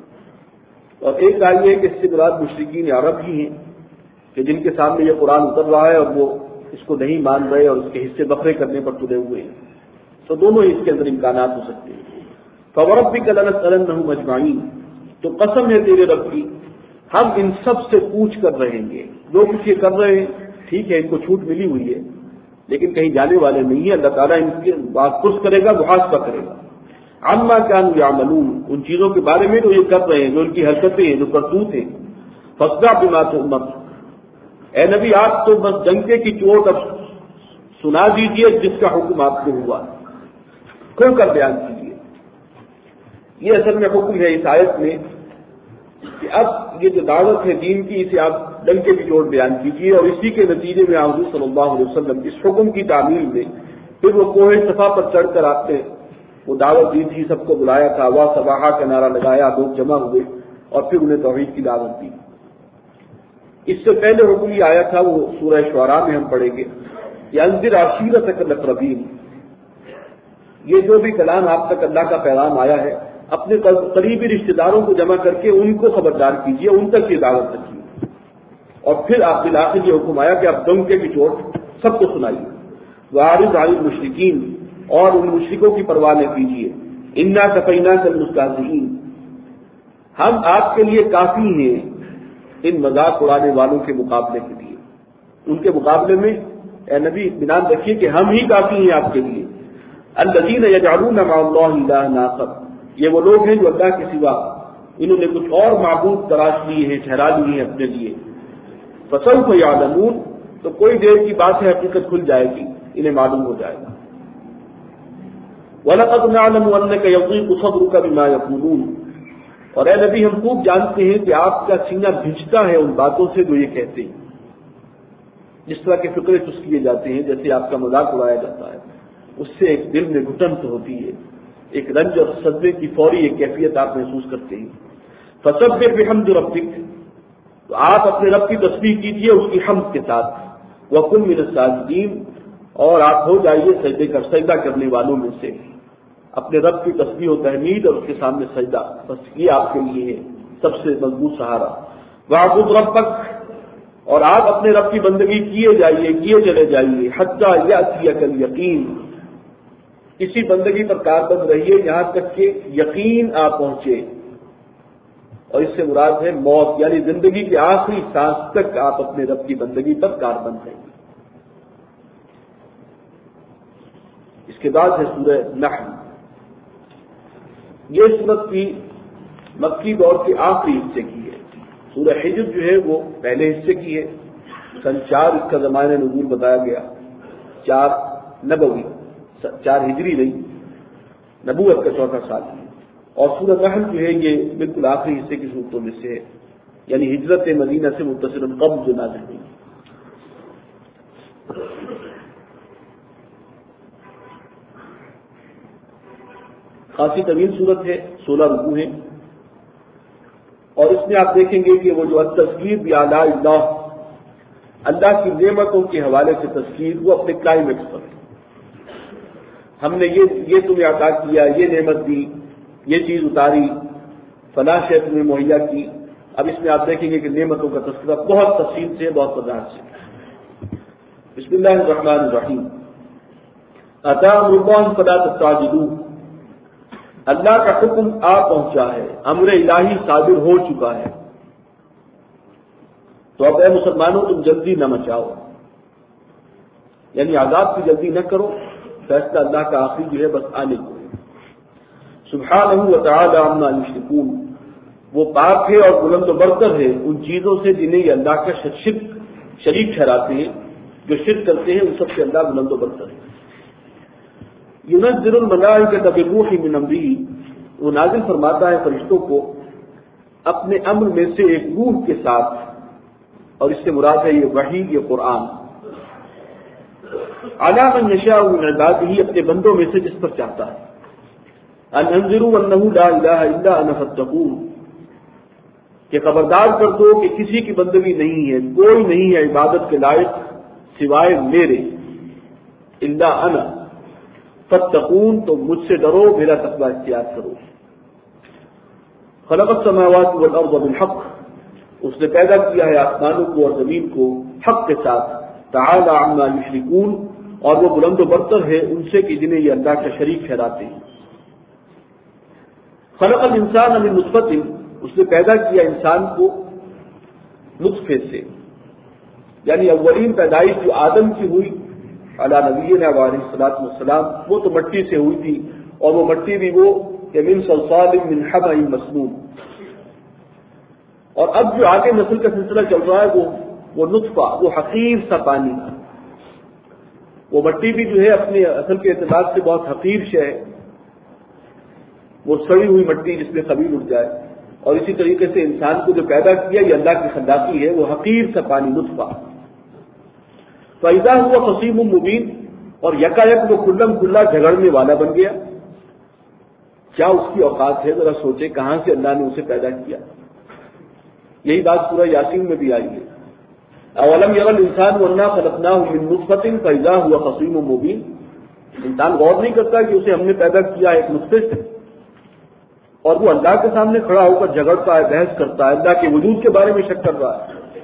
اور ایک رائے یہ ہے کہ اس سے مراد مشرکین عرب ہی ہیں کہ جن کے سامنے یہ قرآن اتر رہا ہے اور وہ اس کو نہیں مان رہے اور اس کے حصے بکھرے کرنے پر تلے ہوئے ہیں، تو دونوں ہی اس کے اندر امکانات ہو سکتے ہیں۔ فَوَرَبِّكَ لَنَسْأَلَنَّهُمْ أَجْمَعِينَ، تو قسم ہے تیرے رب کی ہم ان سب سے پوچھ کر رہیں گے، جو کچھ یہ کر رہے ہیں ٹھیک ہے ان کو چھوٹ ملی ہوئی ہے لیکن کہیں جانے والے نہیں ہیں، اللہ تعالیٰ ان کی بات پرس کرے گا، محاسبہ کرے گا۔ عَمَّا كَانُوا يَعْمَلُونَ، ان چیزوں کے بارے میں جو یہ کر رہے ہیں، جو ان کی حرکتیں ہیں، جو کرتوت ہیں۔ فَاصْدَعْ بِمَا تُؤْمَرُ، اے نبی آپ تو بس ڈنکے کی چوٹ اب سنا دیجئے جس کا حکم آپ کو ہوا، کھل کر بیان کیجیے۔ یہ اصل میں حکم ہے اس آیت میں کہ اب یہ جو دعوت ہے دین کی، اسے آپ ڈنکے کی چوٹ بیان کیجیے، اور اسی کے نتیجے میں حضور صلی اللہ علیہ وسلم اس حکم کی تعمیل میں پھر وہ کوہ صفا پر چڑھ کر آپ نے وہ دعوت دی تھی، سب کو بلایا تھا، واہ صباحا کا نعرہ لگایا، لوگ جمع ہوئے اور پھر انہیں توحید کی دعوت دی۔ اس سے پہلے حکم یہ آیا تھا، وہ سورہ شعراء میں ہم پڑھیں گے، کہ انذر عشیرتک الاقربین، یہ جو بھی کلام آپ تک اللہ کا پیغام آیا ہے اپنے قریبی رشتہ داروں کو جمع کر کے ان کو خبردار کیجیے، ان تک یہ دعوت رکھیے، اور پھر آپ بالآخر یہ حکم آیا کہ آپ ڈنکے کی چوٹ سب کو سنائیے۔ وَأَعْرِضْ عَنِ الْمُشْرِكِينَ، اور ان مشرکوں کی پرواہ نہ کیجیے۔ اِنَّا كَفَيْنَاكَ الْمُسْتَهْزِئِينَ، ہم آپ کے لیے کافی ہیں ان مذاق اڑانے والوں کے مقابلے کے لیے، ان کے مقابلے میں اے نبی اطمینان رکھیے کہ ہم ہی کافی ہیں آپ کے لیے۔ الَّذِينَ يَجْعَلُونَ مَعَ اللَّهِ إِلَٰهًا آخَرَ، یہ وہ لوگ ہیں جو اللہ کے سوا انہوں نے کچھ اور معبود تراش لیے ہیں، ٹھہرا لیے ہیں اپنے لیے۔ فَسَوْفَ يَعْلَمُونَ، تو کوئی دیر کی بات ہے، حقیقت کھل جائے گی، انہیں معلوم ہو جائے گا۔ وَلَقَدْ نَعْلَمُ أَنَّكَ يَضِيقُ صَدْرُكَ بِمَا يَقُولُونَ، اور اے نبی ہم خوب جانتے ہیں کہ آپ کا سینہ بھیجتا ہے ان باتوں سے جو یہ کہتے ہیں، جس طرح کے فکرے چس کیے جاتے ہیں، جیسے آپ کا مذاق اڑایا جاتا ہے، اس سے ایک دل میں گھٹن تو ہوتی ہے، ایک رنج اور صدمے کی فوری ایک کیفیت آپ محسوس کرتے ہیں۔ فسبح بحمد ربک، تو آپ اپنے رب کی تسبیح کیجیے اس کی حمد کے ساتھ، وکن من الساجدین، اور آپ ہو جائیے سجدے کر سجدہ کرنے والوں میں سے، اپنے رب کی تسبیح و تحمید اور اس کے سامنے سجدہ، بس یہ آپ کے لیے ہے سب سے مضبوط سہارا۔ وَاعْبُدْ رَبَّكَ، اور آپ اپنے رب کی بندگی کیے جائیے کیے چلے جائیے، حتیٰ یأتیک الیقین، اسی بندگی پر کاربند رہیے یہاں تک کہ یقین آپ پہنچے، اور اس سے مراد ہے موت، یعنی زندگی کی آخری سانس تک آپ اپنے رب کی بندگی پر کاربند رہیں۔ اس کے بعد ہے سورہ نحل، یہ سورت کی مکی دور کے آخری حصے کی ہے۔ سورہ حجر جو ہے وہ پہلے حصے کی ہے، سن چار اس کا زمانہ نزول بتایا گیا، چار نبوی، چار ہجری نہیں، نبوت کا چوتھا سال ہے، اور سورہ نحل جو ہے یہ بالکل آخری حصے کی صورتوں میں سے ہے، یعنی ہجرت مدینہ سے متصل قبل جو نازل ہوئی۔ خاصی طویل صورت ہے، سولہ رکوع ہیں، اور اس میں آپ دیکھیں گے کہ وہ جو تذکیر بآلاء اللہ، اللہ کی نعمتوں کے حوالے سے تذکیر، وہ اپنے کلائمیکس پر ہے۔ ہم نے یہ یہ تمہیں عطا کیا، یہ نعمت دی، یہ چیز اتاری، فلاں شے تمہیں مہیا کی۔ اب اس میں آپ دیکھیں گے کہ نعمتوں کا تذکرہ بہت تفصیل سے، بہت وضاحت سے۔ بسم اللہ الرحمن الرحیم، اتی امر اللہ فلا تستعجلوہ، اللہ کا حکم آ پہنچا ہے، امر الہی صادر ہو چکا ہے، تو اب اے مسلمانوں تم جلدی نہ مچاؤ، یعنی عذاب کی جلدی نہ کرو، فیصلہ اللہ کا آخری جو ہے بس آنے کو ہے۔ سبحانہ وتعالی عما یشرکون، وہ پاک ہے اور بلند و برتر ہے ان چیزوں سے جنہیں یہ اللہ کا شرک شریک ٹھہراتے ہیں، جو شرک کرتے ہیں ان سب سے اللہ بلند و برتر ہے۔ ينزل الملائکۃ بالروح من امرہ، وہ نازل فرماتا ہے فرشتوں کو اپنے امر میں سے ایک روح کے ساتھ، اور اس سے مراد ہے یہ وحی، یہ قرآن، علی من یشاء من عبادہ، اپنے بندوں میں سے جس پر چاہتا ہے، ان انذروا انہ لا الہ الا انا فاتقون، کہ خبردار کر دو کہ کسی کی بندگی نہیں ہے، کوئی نہیں ہے عبادت کے لائق سوائے میرے، الا انا فاتقون، تو مجھ سے ڈرو، میرا تقوی اختیار کرو۔ خلق السماوات والارض بالحق، اس نے پیدا کیا ہے آسمانوں کو اور زمین کو حق کے ساتھ، تعالی عما یشرکون، اور وہ بلند و برتر ہے ان سے کہ جنہیں یہ اللہ کا شریک ٹھہراتے ہیں۔ خلق الانسان من نطفۃ، اس نے پیدا کیا انسان کو نطفے سے، یعنی اولین پیدائش جو آدم کی ہوئی علی نبینا علیہ الصلوۃ والسلام، وہ تو مٹی سے ہوئی تھی، اور وہ مٹی بھی وہ کہ من صلصال من حمأ مسنون، اور اب جو آگے نسل کا سلسلہ چل رہا ہے وہ وہ نطفہ، وہ حقیر سا پانی، وہ مٹی بھی جو ہے اپنے اصل کے اعتبار سے بہت حقیر شے ہے، وہ سڑی ہوئی مٹی جس میں خبیل اٹھ جائے، اور اسی طریقے سے انسان کو جو پیدا کیا یہ اللہ کی خلاقی ہے، وہ حقیر سا پانی نطفہ۔ فَإِذَا هُوَ خَصِيمٌ مُبِينٌ، اور یکایک وہ کھلم کھلا جھگڑنے والا بن گیا۔ کیا اس کی اوقات ہے، ذرا سوچے کہاں سے اللہ نے اسے پیدا کیا۔ یہی بات سورہ یاسین میں بھی آئی ہے، اولم یری الانسان انا خلقناه من نطفۃ فاذا هو خصیم مبین، انسان غور نہیں کرتا کہ اسے ہم نے پیدا کیا ایک نطفے سے، اور وہ اللہ کے سامنے کھڑا ہو کر جھگڑتا ہے، بحث کرتا ہے، اللہ کے وجود کے بارے میں شک کر رہا ہے۔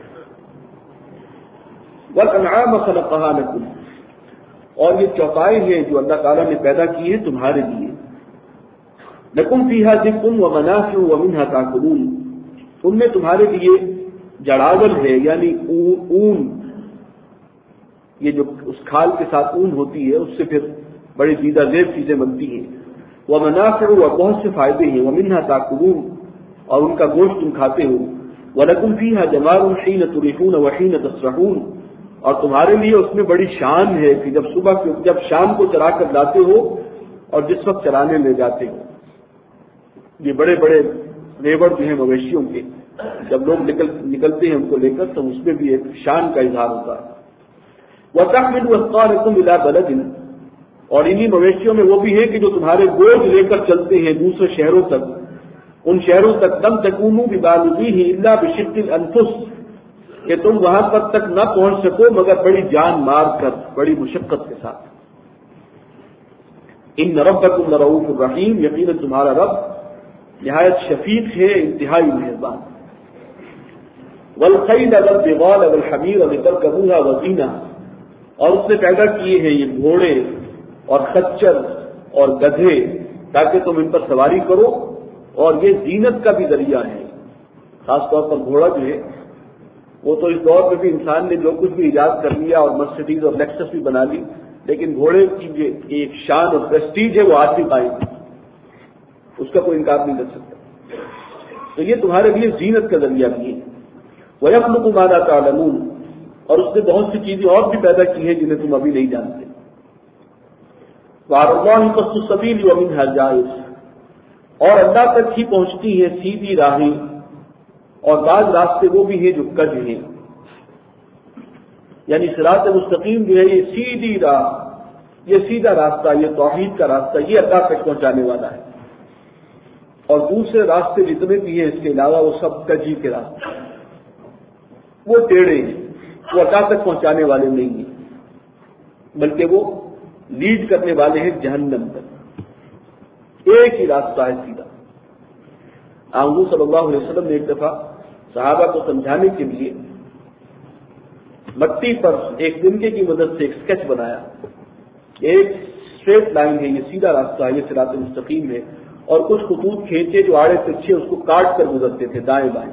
والانعام خلقها لكم، اور یہ چوپائے ہیں جو اللہ تعالیٰ نے پیدا کی ہے تمہارے لیے، لکم فیہا دفء ومنافع ومنہا تاکلون، ان میں تمہارے لیے جڑاول ہے، یعنی اون، یہ جو اس کھال کے ساتھ اون ہوتی ہے اس سے پھر بڑی دیدہ زیب چیزیں بنتی ہیں، ومنافع، اور بہت سے فائدے ہیں، ومنہا تاکلون، اور ان کا گوشت تم کھاتے ہو، ولکم فیہا جمال حین تریحون وحین تسرحون، اور تمہارے لیے اس میں بڑی شان ہے کہ جب صبح جب شام کو چرا کر لاتے ہو اور جس وقت چرانے لے جاتے ہو۔ یہ بڑے بڑے ریوڑ جو ہیں مویشیوں کے، جب لوگ نکل نکلتے ہیں ان کو لے کر تو اس میں بھی ایک شان کا اظہار ہوتا ہے۔ وَتَحْمِلُ أَثْقَالَكُمْ إِلَىٰ بَلَدٍ، اور انہی مویشیوں میں وہ بھی ہے کہ جو تمہارے بوجھ لے کر چلتے ہیں دوسرے شہروں تک، ان شہروں تک لم تکونوا ببالغیہ الا بشق الانفس، کہ تم وہاں پر تک نہ پہنچ سکو مگر بڑی جان مار کر، بڑی مشقت کے ساتھ۔ ان ربکم لرؤوف الرحیم، یقیناً تمہارا رب نہایت شفیق ہے، انتہائی مہربان۔ والخیل والبغال والحمیر لترکبوها وزینہ، اور اس نے پیدا کیے ہیں یہ گھوڑے اور خچر اور گدھے تاکہ تم ان پر سواری کرو، اور یہ زینت کا بھی ذریعہ ہے۔ خاص طور پر گھوڑا جو ہے وہ تو اس دور میں بھی انسان نے جو کچھ بھی ایجاد کر لیا اور مرسیڈیز اور لیکسس بھی بنا لی، لیکن گھوڑے کی جو ایک شان اور پریسٹیج ہے وہ آج بھی قائم ہے، اس کا کوئی انکار نہیں کر سکتا۔ تو یہ تمہارے لیے زینت کا ذریعہ بھی ہے۔ وَيَخْلُقُ مَا لَا تَعْلَمُونَ، اور اس نے بہت سی چیزیں اور بھی پیدا کی ہیں جنہیں تم ابھی نہیں جانتے۔ وَعَلَى اللَّهِ قَصْدُ السَّبِيلِ وَمِنْهَا جَائِزٌ، اور اللہ تک ہی پہنچتی ہیں سیدھی راہیں، اور بعض راستے وہ بھی ہیں جو کج ہیں، یعنی صراط مستقیم جو ہے یہ سیدھی راہ، یہ سیدھا راستہ، یہ توحید کا راستہ، یہ اللہ تک پہنچانے والا ہے، اور دوسرے راستے جتنے بھی ہیں اس کے علاوہ وہ سب کجی کے راستے، وہ ٹیڑھے ہیں، وہ اللہ تک پہنچانے والے نہیں ہیں، بلکہ وہ لیڈ کرنے والے ہیں جہنم تک۔ ایک ہی راستہ ہے سیدھا۔ حضور صلی اللہ علیہ وسلم نے ایک دفعہ صحابہ کو سمجھانے کے لیے مٹی پر ایک تنکے کی مدد سے ایک اسکیچ بنایا، ایک اسٹریٹ لائن ہے، یہ سیدھا راستہ ہے، یہ صراط مستقیم ہے، اور کچھ خطوط کھینچے جو آڑے پیچھے اس کو کاٹ کر گزرتے تھے دائیں بائیں۔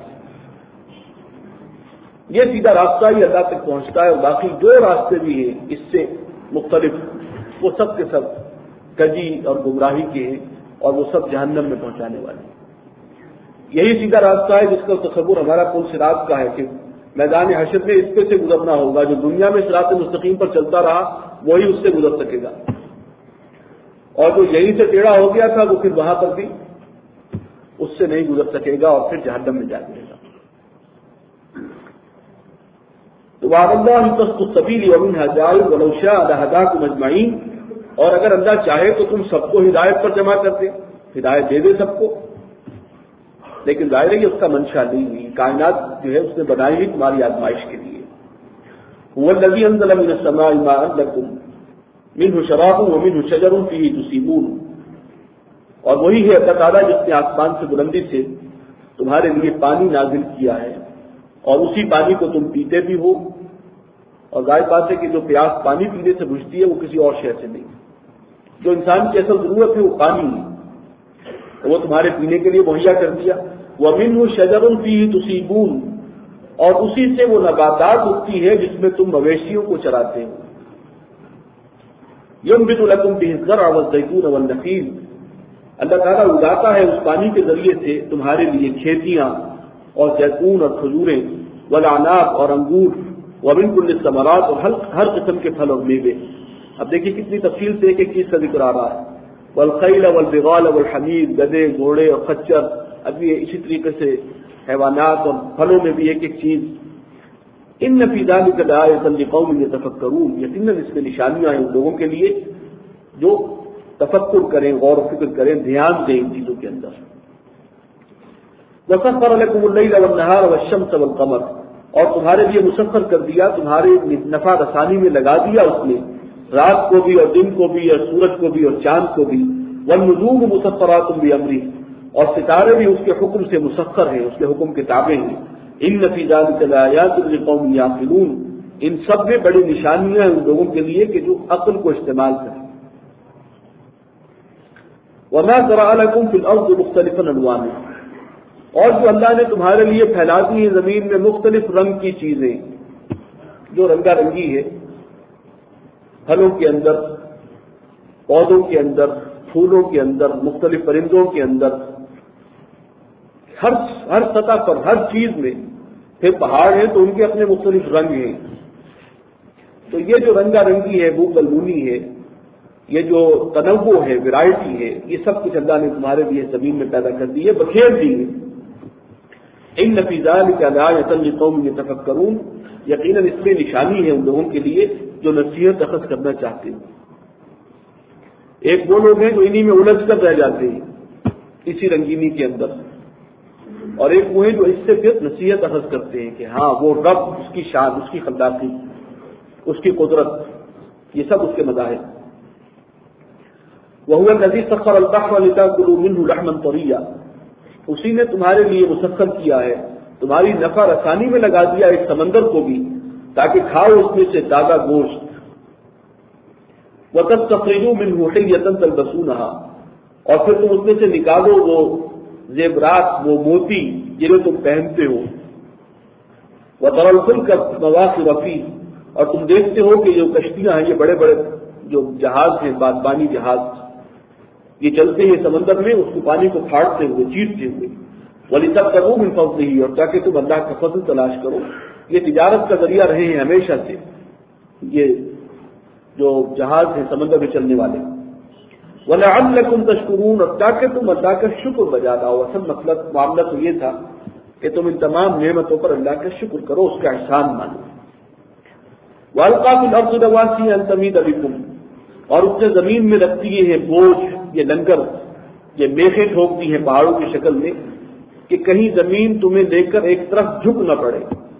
یہ سیدھا راستہ ہی اللہ تک پہنچتا ہے، اور باقی جو راستے بھی ہیں اس سے مختلف وہ سب کے سب کجی اور گمراہی کے ہیں، اور وہ سب جہنم میں پہنچانے والے ہیں۔ یہی سیدھا راستہ ہے جس کا تصور ہمارا پل صراط کا ہے کہ میدان حشر میں اس پہ سے گزرنا ہوگا، جو دنیا میں صراط مستقیم پر چلتا رہا وہی اس سے گزر سکے گا، اور جو یہیں سے ٹیڑھا ہو گیا تھا وہ پھر وہاں پر بھی اس سے نہیں گزر سکے گا اور پھر جہنم میں جا گرے گا۔ تو وَعَلَى اللَّهِ قَصْدُ السَّبِيلِ وَمِنْهَا جَائِزٌ وَلَوْ شَاءَ لَهَدَاكُمْ أَجْمَعِينَ، اور اگر اللہ چاہے تو تم سب کو ہدایت پر جمع کر دے، ہدایت دے دے سب کو، لیکن ظاہر ہے کہ اس کا منشا نہیں ہے، کائنات جو ہے اس نے بنائی ہی تمہاری آزمائش کے لیے۔ هُوَ الَّذِي أَنزَلَ مِنَ السَّمَاءِ مَاءً لَكُمْ مِنْهُ شَرَابٌ وَمِنْهُ شَجَرٌ فِيهِ تُسِيمُونَ، اور وہی ہے اللہ تعالیٰ جس نے آسمان سے بلندی سے تمہارے لیے پانی نازل کیا ہے، اور اسی پانی کو تم پیتے بھی ہو، اور ظاہر بات ہے کہ جو پیاس پانی پینے سے بجھتی ہے وہ کسی اور شے سے نہیں، جو انسان کی اصل ضرورت ہے وہ پانی ہے، وہ تمہارے پینے کے لیے مہیا کر دیا۔ وَمِنْهُ شَجَرٌ فِيهِ تُسِيمُونَ، اور اسی سے وہ نباتات اگتی ہے جس میں تم مویشیوں کو چراتے ہو۔ يَنبِتُ لَكُمْ بِهِ الزَّرْعَ وَالزَّيْتُونَ وَالنَّخِيلَ، اللہ تعالیٰ اگاتا ہے اس پانی کے ذریعے سے تمہارے لیے کھیتیاں اور زیتون اور کھجوریں، والعناب اور انگور، ومن كل الثمرات، اور ہر ہر قسم کے پھل اور میوے۔ اب دیکھیے کتنی تفصیل سے ایک ایک چیز کا ذکر آ رہا ہے۔ والخیل والبغال والحمیر، گدے گھوڑے اور خچر، اب یہ اسی طریقے سے حیوانات اور پھلوں میں بھی ایک ایک چیز۔ ان فی ذلک لآیۃ لقوم یتفکرون، یقیناً اس میں نشانیاں ہیں ان لوگوں کے لیے جو تفکر کریں، غور و فکر کریں، دھیان دیں ان چیزوں کے اندر۔ وسخر لکم اللیل والنہار والشمس والقمر، اور تمہارے لیے مسخر کر دیا، تمہارے نفع رسانی میں لگا دیا اس نے رات کو بھی اور دن کو بھی اور سورج کو بھی اور چاند کو بھی۔ والنجوم مسخرات بامرہ، اور ستارے بھی اس کے حکم سے مسخر ہیں، اس کے حکم کے تابع ہیں۔ ان فی ذلک لآیات لقوم یعقلون، ان سب میں بڑی نشانیاں ہیں ان لوگوں کے لیے کہ جو عقل کو استعمال کریں۔ وما ذرأ لکم فی الارض مختلفا الوانہ، اور جو اللہ نے تمہارے لیے پھیلا دی ہے زمین میں مختلف رنگ کی چیزیں، جو رنگا رنگی ہے، پھلوں کے اندر، پودوں کے اندر، پھولوں کے اندر، مختلف پرندوں کے اندر، ہر ہر سطح پر، ہر چیز میں۔ پھر پہاڑ ہیں تو ان کے اپنے مختلف رنگ ہیں۔ تو یہ جو رنگا رنگی ہے، بو بلونی ہے، یہ جو تنوع ہے، ویرائٹی ہے، یہ سب کچھ اللہ نے تمہارے لیے زمین میں پیدا کر دی ہے، بکھیر دی ہے۔ ان فی ذلک لآیۃ لقوم یتفکرون، یقیناً اس میں نشانی ہے ان لوگوں کے لیے جو نصیحت اخذ کرنا چاہتے ہیں۔ ایک وہ لوگ ہیں جو انہی میں الجھ کر رہ جاتے ہیں، اسی رنگینی کے اندر، اور ایک وہ ہے جو اس سے پھر نصیحت اخذ کرتے ہیں کہ ہاں وہ رب، اس کی شان، اس کی خلاقی، اس کی قدرت، یہ سب اس کے مظاہر۔ وَهُوَ الَّذِي سَخَّرَ الْبَحْرَ لِتَأْكُلُوا مِنْهُ لَحْمًا طَرِيًّا، اسی نے تمہارے لیے مسخر کیا ہے، تمہاری نفع رسانی میں لگا دیا ایک سمندر کو بھی، تاکہ کھاؤ اس میں سے تازہ گوشت۔ وَتَسْتَخْرِجُوا مِنْهُ حِلْيَةً تَلْبَسُونَهَا، اور پھر تم اس میں سے نکالو وہ زیورات، وہ موتی جنہیں تم پہنتے ہو۔ وَتَرَى الْفُلْكَ مَوَاخِرَ فِيهِ، اور تم دیکھتے ہو کہ جو کشتیاں ہیں، یہ بڑے بڑے جو جہاز ہیں، بادبانی جہاز، یہ چلتے ہیں سمندر میں، اس کو پانی کو پھاڑتے ہوئے، چیرتے ہوئے۔ وَلِتَبْتَغُوا مِنْ فَضْلِهِ، اور تاکہ تم اللہ کا فضل تلاش کرو۔ یہ تجارت کا ذریعہ رہے ہیں ہمیشہ سے یہ جو جہاز ہیں سمندر میں چلنے والے۔ وَلَعَلَّكُمْ تَشْكُرُونَ، اور تاکہ تم اللہ کا شکر بجا لاؤ۔ اصل مطلب معاملہ تو یہ تھا کہ تم ان تمام نعمتوں پر اللہ کا شکر کرو، اس کا احسان مانو۔ وَأَلْقَىٰ فِي الْأَرْضِ رَوَاسِيَ أَن تَمِيدَ بِكُمْ، اور اس نے زمین میں رکھ دیے ہیں بوجھ، یہ لنگر، یہ میخیں ٹھوک دی ہیں پہاڑوں کی شکل میں، کہ کہیں زمین تمہیں لے کر ایک طرف جھک نہ پڑے۔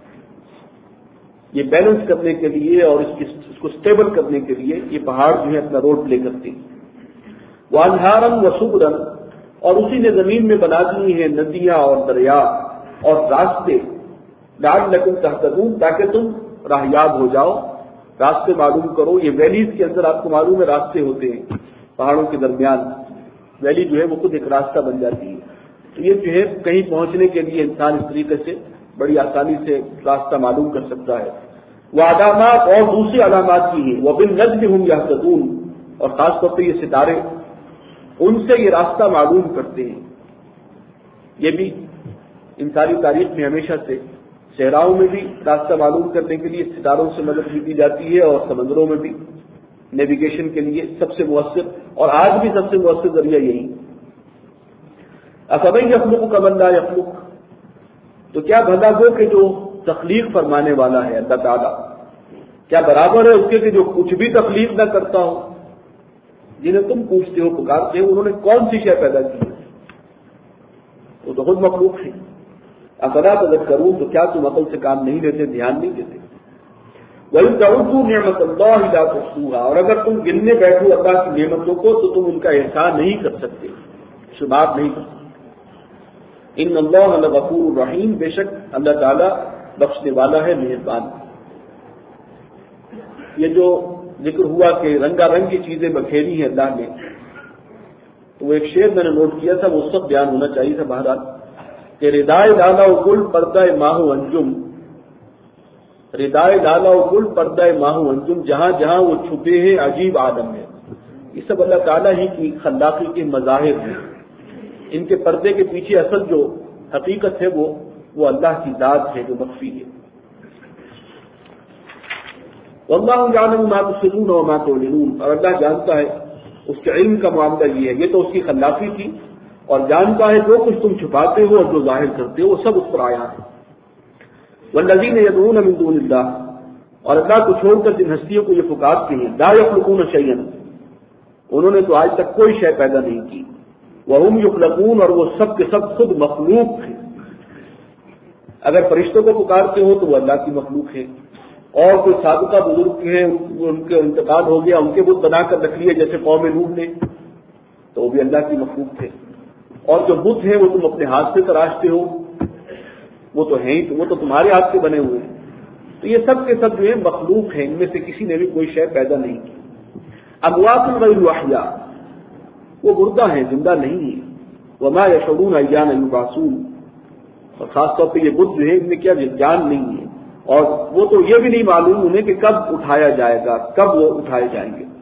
یہ بیلنس کرنے کے لیے اور اس, کی اس کو سٹیبل کرنے کے لیے یہ پہاڑ جو ہے اپنا رول پلے کرتے ہیں۔ وَأَنْهَارًا وَسُبُلًا، اور اسی نے زمین میں بنا دی ہیں ندیاں اور دریا اور راستے، لَعَلَّكُمْ تَهْتَدُونَ، تاکہ تم راہیاب ہو جاؤ، راستے معلوم کرو۔ یہ ویلیز کے اندر آپ کو معلوم ہے راستے ہوتے ہیں، پہاڑوں کے درمیان ویلی جو ہے وہ خود ایک راستہ بن جاتی ہے، تو یہ جو ہے کہیں پہنچنے کے لیے انسان اس طریقے سے بڑی آسانی سے راستہ معلوم کر سکتا ہے۔ وہ علامات، اور دوسری علامات کی ہیں، وَبِالنَّجْمِ هُمْ يَهْتَدُونَ، اور خاص طور پہ یہ ستارے، ان سے یہ راستہ معلوم کرتے ہیں۔ یہ بھی انسانی تاریخ میں ہمیشہ سے صحراؤں میں بھی راستہ معلوم کرنے کے لیے ستاروں سے مدد لی جاتی ہے، اور سمندروں میں بھی نیویگیشن کے لیے سب سے مؤثر اور آج بھی سب سے مؤثر ذریعہ یہی۔ أَفَمَن يَخْلُقُ كَمَن لَّا يَخْلُقُ، تو کیا بھلا وہ کہ جو تخلیق فرمانے والا ہے اللہ تعالیٰ، کیا برابر ہے اس کے کہ جو کچھ بھی تخلیق نہ کرتا ہو؟ جنہیں تم پوچھتے ہو، پکارتے ہو، انہوں نے کون سی شے پیدا کی؟ وہ تو خود مخلوق ہے۔ افلا تذکرون، تو کیا تم عقل سے کام نہیں لیتے، دھیان نہیں دیتے؟ وَإِن تَعُدُّوا نِعْمَةَ اللَّهِ لَا تُحْصُوهَا، اور اگر تم گننے بیٹھو اللہ کی نعمتوں کو تو تم ان کا احسان نہیں کر سکتے، شمار نہیں کر سکتے۔ ان اللہ لغفور رحیم، بے شک اللہ تعالیٰ بخشنے والا ہے، مہربان۔ یہ جو ذکر ہوا کہ رنگا رنگ کی چیزیں بکھیری ہیں اللہ نے، تو وہ ایک شعر میں نے نوٹ کیا تھا، وہ سب بیان ہونا چاہیے تھا بہرحال، کہ ردائے ڈالا و گل پردہ ماہ و انجم، ردائے ڈالا و گل پردہ ماہ و انجم، جہاں جہاں وہ چھپے ہیں عجیب عالم ہے۔ یہ سب اللہ تعالیٰ ہی کی خلاقی کے مظاہر ہیں، ان کے پردے کے پیچھے اصل جو حقیقت ہے وہ وہ اللہ کی ذات ہے جو مخفی ہے۔ واللہ یعلم ما تسرون وما تعلنون، اور اللہ جانتا ہے، اس کے علم کا معاملہ یہ ہے، یہ تو اس کی خلاقی تھی، اور جانتا ہے جو کچھ تم چھپاتے ہو اور جو ظاہر کرتے ہو وہ سب اس پر آیا ہے۔ والذین یدعون من دون اللہ، اور اللہ کو چھوڑ کر جن ہستیوں کو یہ پکارتے ہیں، لا یخلقون شیئا، انہوں نے تو آج تک کوئی شے پیدا نہیں کی، وہم یخلقون، اور وہ سب کے سب خود مخلوق ہیں۔ اگر فرشتوں کو پکارتے ہو تو وہ اللہ کی مخلوق ہے، اور کوئی سابقہ بزرگ ہیں ان کے انتقال ہو گیا، ان کے بت بنا کر رکھ لیے جیسے قوم نوح نے، تو وہ بھی اللہ کی مخلوق تھے، اور جو بت ہیں وہ تم اپنے ہاتھ سے تراشتے ہو، وہ تو ہیں ہی، وہ تو تمہارے ہاتھ سے بنے ہوئے ہیں۔ تو یہ سب کے سب جو ہے مخلوق ہیں، ان میں سے کسی نے بھی کوئی شے پیدا نہیں کی۔ اموات غیر احیاء، وہ مردہ ہیں، زندہ نہیں ہیں۔ وما یشعرون ایان یبعثون، اور خاص طور پہ یہ بت جو ہے ان میں کیا جان نہیں ہے، اور وہ تو یہ بھی نہیں معلوم انہیں کہ کب اٹھایا جائے گا، کب وہ اٹھائے جائیں گے۔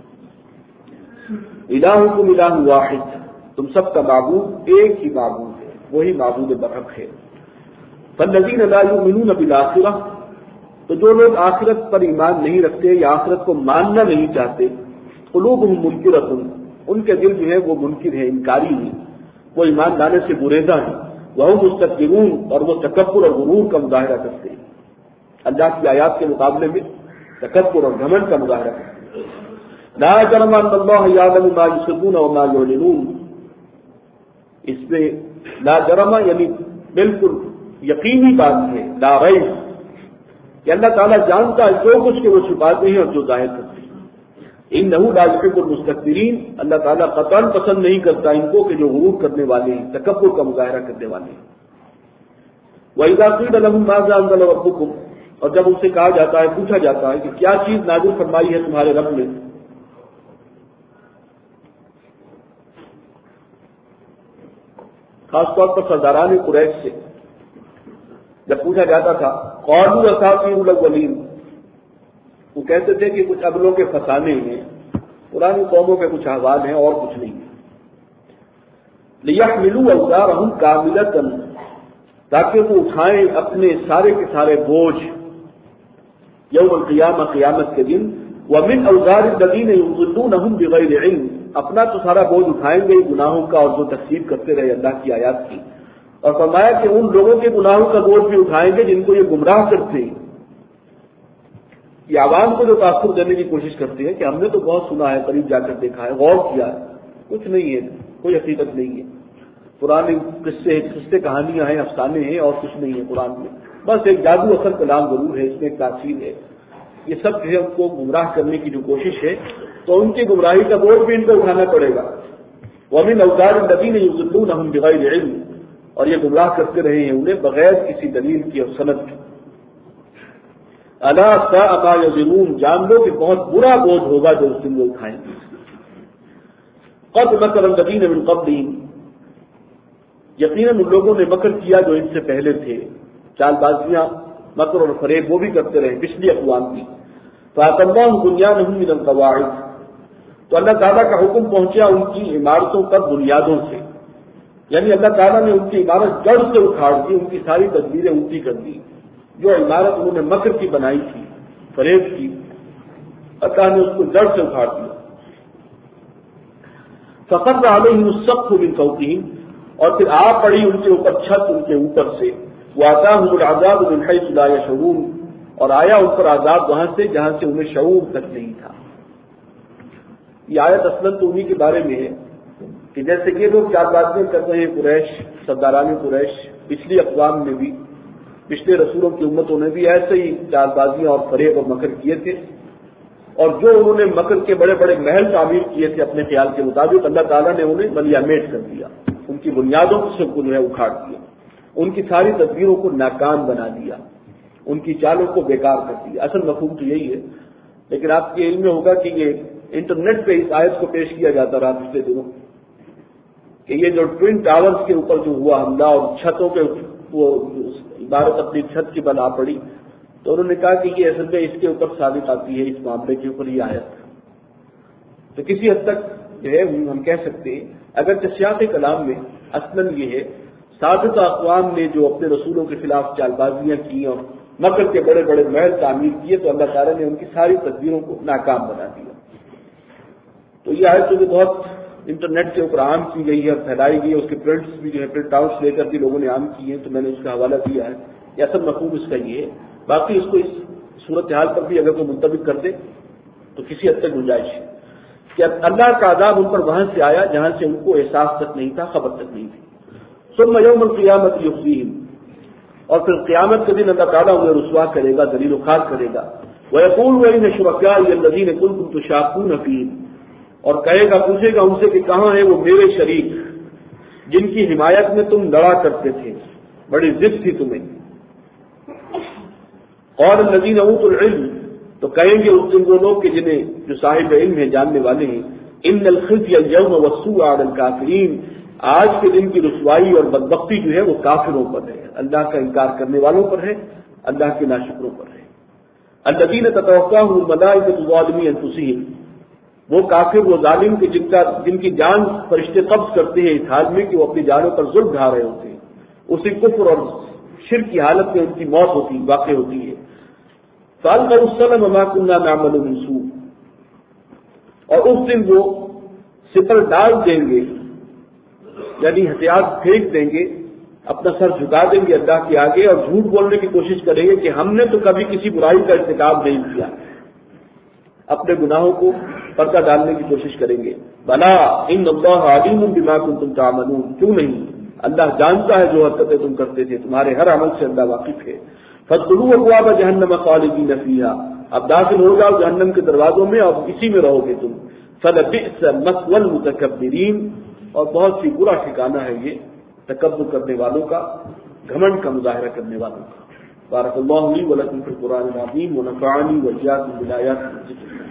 الہکم الہ واحد، تم سب کا معبود ایک ہی معبود ہے، وہی معبود برحق ہے۔ فالذین لا یؤمنون بالآخرہ، تو جو لوگ آخرت پر ایمان نہیں رکھتے یا آخرت کو ماننا نہیں چاہتے، قلوبہم منکرۃ، ان کے دل جو ہے وہ منکر ہے، انکاری ہیں، وہ ایمان لانے سے گریزاں ہیں۔ وہم مستکبرون، اور وہ تکبر اور غرور کا مظاہرہ کرتے ہیں، اللہ کی آیات کے مقابلے میں تکبر اور گھمنڈ کا مظاہرہ کرتے ہیں۔ لا جرم ان اللہ یعلم ما یسرون وما یعلنون، اس میں لا جرم یعنی بالکل یقینی بات ہے، لا ریب، کہ اللہ تعالیٰ جانتا ہے جو کچھ کہ وہ چھپاتے ہیں اور جو ظاہر کرتے ہیں۔ انہ لا یحب المستکبرین، اللہ تعالیٰ قطعاً پسند نہیں کرتا ان کو کہ جو غرور کرنے والے ہیں، تکبر کا مظاہرہ کرنے والے ہیں۔ وَإِذَا قِيلَ لَهُم مَاذَا أَنزَلَ رَبُّكُمْ، اور جب ان سے کہا جاتا ہے، پوچھا جاتا ہے کہ کیا چیز نازل فرمائی ہے تمہارے رب نے، خاص طور پر سرداران قریش سے جب پوچھا جاتا تھا، قالوا اساطیر الاولین، وہ کہتے تھے کہ کچھ اگلوں کے فسانے ہیں، پرانی قوموں کے کچھ احوال ہیں اور کچھ نہیں ہے۔ لیحملوا اوزارهم کاملۃ، تاکہ وہ اٹھائیں اپنے سارے کے سارے بوجھ یوم القیامہ، قیامت کے دن، ومن اوزار الذین یضلونہم بغیر علم، اپنا تو سارا بوجھ اٹھائیں گے گناہوں کا اور جو تکذیب کرتے رہے اللہ کی آیات کی، اور فرمایا کہ ان لوگوں کے گناہوں کا بوجھ بھی اٹھائیں گے جن کو یہ گمراہ کرتے ہیں۔ یہ عوام کو جو تاثر دینے کی کوشش کرتے ہیں کہ ہم نے تو بہت سنا ہے، قریب جا کر دیکھا ہے، غور کیا ہے، کچھ نہیں ہے، کوئی حقیقت نہیں ہے، پرانے قصے قصے کہانیاں ہیں، افسانے ہیں اور کچھ نہیں ہے قرآن میں، بس ایک جادو اثر کلام ضرور ہے، اس میں ایک تاثیر ہے۔ یہ سب جو ہے ان کو گمراہ کرنے کی جو کوشش ہے، تو ان کی گمراہی کا بوجھ بھی ان کو اٹھانا پڑے گا۔ وَمِنْ أَوْزَارِ الَّذِينَ يُضِلُّونَهُمْ بِغَيْرِ عِلْمٍ، اور یہ گمراہ کرتے رہے ہیں انہیں بغیر کسی دلیل کی اور سند کی۔ أَلَا سَاءَ مَا يَزِرُونَ، جان لو کہ بہت برا بوجھ ہوگا جو اس دن وہ اٹھائیں گے۔ قَدْ مَكَرَ الَّذِينَ مِنْ قَبْلِهِمْ، یقیناً ان لوگوں نے مکر کیا جو ان سے پہلے تھے، چال بازیاں، مکر اور فریب وہ بھی کرتے رہے پچھلی اقوام کی۔ فَأَتَمَّاهُمْ بُنْيَانَهُمْ مِنَ الْقَوَاعِدِ، تو اللہ تعالیٰ کا حکم پہنچا ان کی عمارتوں پر بنیادوں سے، یعنی اللہ تعالیٰ نے ان کی عمارت جڑ سے اکھاڑ دی، ان کی ساری تدبیریں الٹی کر دی۔ جو عمارت انہوں نے مکر کی بنائی تھی، فریب کی، اللہ نے اس کو جڑ سے اکھاڑ دیا۔ فَخَرَّ عَلَيْهِمُ السَّقْفُ مِنْ فَوْقِهِمْ، اور پھر آ پڑی ان کے اوپر چھت ان کے اوپر سے۔ وَأَتَاهُمُ الْعَذَابُ مِنْ حَيْثُ لَا يَشْعُرُونَ، اور آیا ان پر عذاب وہاں سے جہاں سے انہیں شعور تک نہیں تھا۔ یہ آیت اصلاً تو انہی کے بارے میں ہے کہ جیسے یہ لوگ چال بازیاں کر رہے ہیں، قریش، سرداران قریش، پچھلی اقوام میں بھی، پچھلے رسولوں کی امتوں نے بھی ایسے ہی چال بازیاں اور فریب اور مکر کیے تھے، اور جو انہوں نے مکر کے بڑے بڑے محل تعمیر کیے تھے اپنے خیال کے مطابق، اللہ تعالیٰ نے انہیں ملیا میٹ کر دیا، ان کی بنیادوں سے کو جو ہے اکھاڑ دیا، ان کی ساری تدبیروں کو ناکام بنا دیا، ان کی چالوں کو بیکار کر دیا۔ اصل مفہوم تو یہی ہے، لیکن آپ کے علم میں ہوگا کہ یہ انٹرنیٹ پہ اس آیت کو پیش کیا جاتا رہا پچھلے دنوں کہ یہ جو ٹوئن ٹاورز کے اوپر جو ہوا حملہ اور چھتوں کے وہ عبارت اپنی چھت کی بنا پڑی، تو انہوں نے کہا کہ یہ اصل میں اس کے اوپر ثابت آتی ہے، اس معاملے کے اوپر یہ آیت۔ تو کسی حد تک جو ہے ہم کہہ سکتے ہیں اگر سیاق کلام میں اصلاً یہ ہے سابقہ اقوام نے جو اپنے رسولوں کے خلاف چال بازیاں کی اور مکر کے بڑے بڑے محل تعمیر کیے، تو اللہ تعالیٰ نے ان کی ساری تدبیروں کو ناکام بنا دیا۔ تو یہ آیت جو بہت انٹرنیٹ کے اوپر عام کی گئی ہے اور پھیلائی گئی ہے، اس کے پرنٹس بھی جو ہے پرنٹ آؤٹس لے کر کے لوگوں نے عام کی ہیں، تو میں نے اس کا حوالہ دیا ہے۔ یہ اصل مفہوم اس کا یہ ہے، باقی اس کو اس صورتحال پر بھی اگر کوئی منطبق کر دے تو کسی حد تک گنجائش ہے کہ اللہ کا عذاب ان پر وہاں سے آیا جہاں سے ان کو احساس تک نہیں تھا، خبر تک نہیں تھی۔ ثم یوم القیامت یخزیہم، اور پھر قیامت کے دن اللہ تعالیٰ انہیں رسوا کرے گا، ذلیل و خوار کرے گا۔ وَيَقُولُ أَيْنَ شُرَكَائِيَ الَّذِينَ كُنتُمْ تُشَاقُّونَ فِيهِمْ، اور کہے گا، پوچھے گا ان سے کہ کہاں ہیں وہ میرے شریک جن کی حمایت میں تم لڑا کرتے تھے، بڑی ضد تھی تمہیں۔ قَالَ الَّذِينَ أُوتُوا الْعِلْمَ، تو کہیں گے اس دن وہ لوگ کہ جنہیں جو صاحب علم ہیں، جاننے والے ہیں، إِنَّ الْخِزْيَ الْيَوْمَ وَالسُّوءَ عَلَى الْكَافِرِينَ، آج کے دن کی رسوائی اور بدبختی جو ہے وہ کافروں پر ہے، اللہ کا انکار کرنے والوں پر ہے، اللہ کے ناشکروں پر ہے۔ الذین تتوفاہم الملائکۃ ظالمی انفسہم، وہ کافر، وہ ظالم کہ جن کا جن کی جان فرشتے قبض کرتے ہیں اس حال میں کہ وہ اپنی جانوں پر ظلم ڈھا رہے ہوتے ہیں، اسی کفر اور شرک کی حالت میں ان کی موت ہوتی واقع ہوتی ہے۔ فَأَلْقَوْا السَّلَمَ مَا كُنَّا نَعْمَلُ مِنْ سُوءٍ، اور اس دن وہ سپر ڈال دیں گے، یعنی ہتھیار پھینک دیں گے، اپنا سر جھکا دیں گے اللہ کے آگے اور جھوٹ بولنے کی کوشش کریں گے کہ ہم نے تو کبھی کسی برائی کا ارتکاب نہیں کیا، اپنے گناہوں کو پردہ ڈالنے کی کوشش کریں گے۔ بلا ان اللہ علیم بما کنتم تعملون، کیوں نہیں، اللہ جانتا ہے جو حرکتیں تم کرتے تھے، تمہارے ہر عمل سے اللہ واقف ہے۔ فادخلوا ابواب جہنم خالدین فیہا، اب داخل ہو جاؤ جہنم کے دروازوں میں اور اسی میں رہو گے تم۔ فلبئس مثوى المتکبرین، اور بہت ہی برا ٹھکانہ ہے یہ تکبر کرنے والوں کا، گھمنڈ کا مظاہرہ کرنے والوں کا۔ بارک اللہ لی ولکم فی القرآن العظیم ونفعنی وإیاکم بالآیات والذکر۔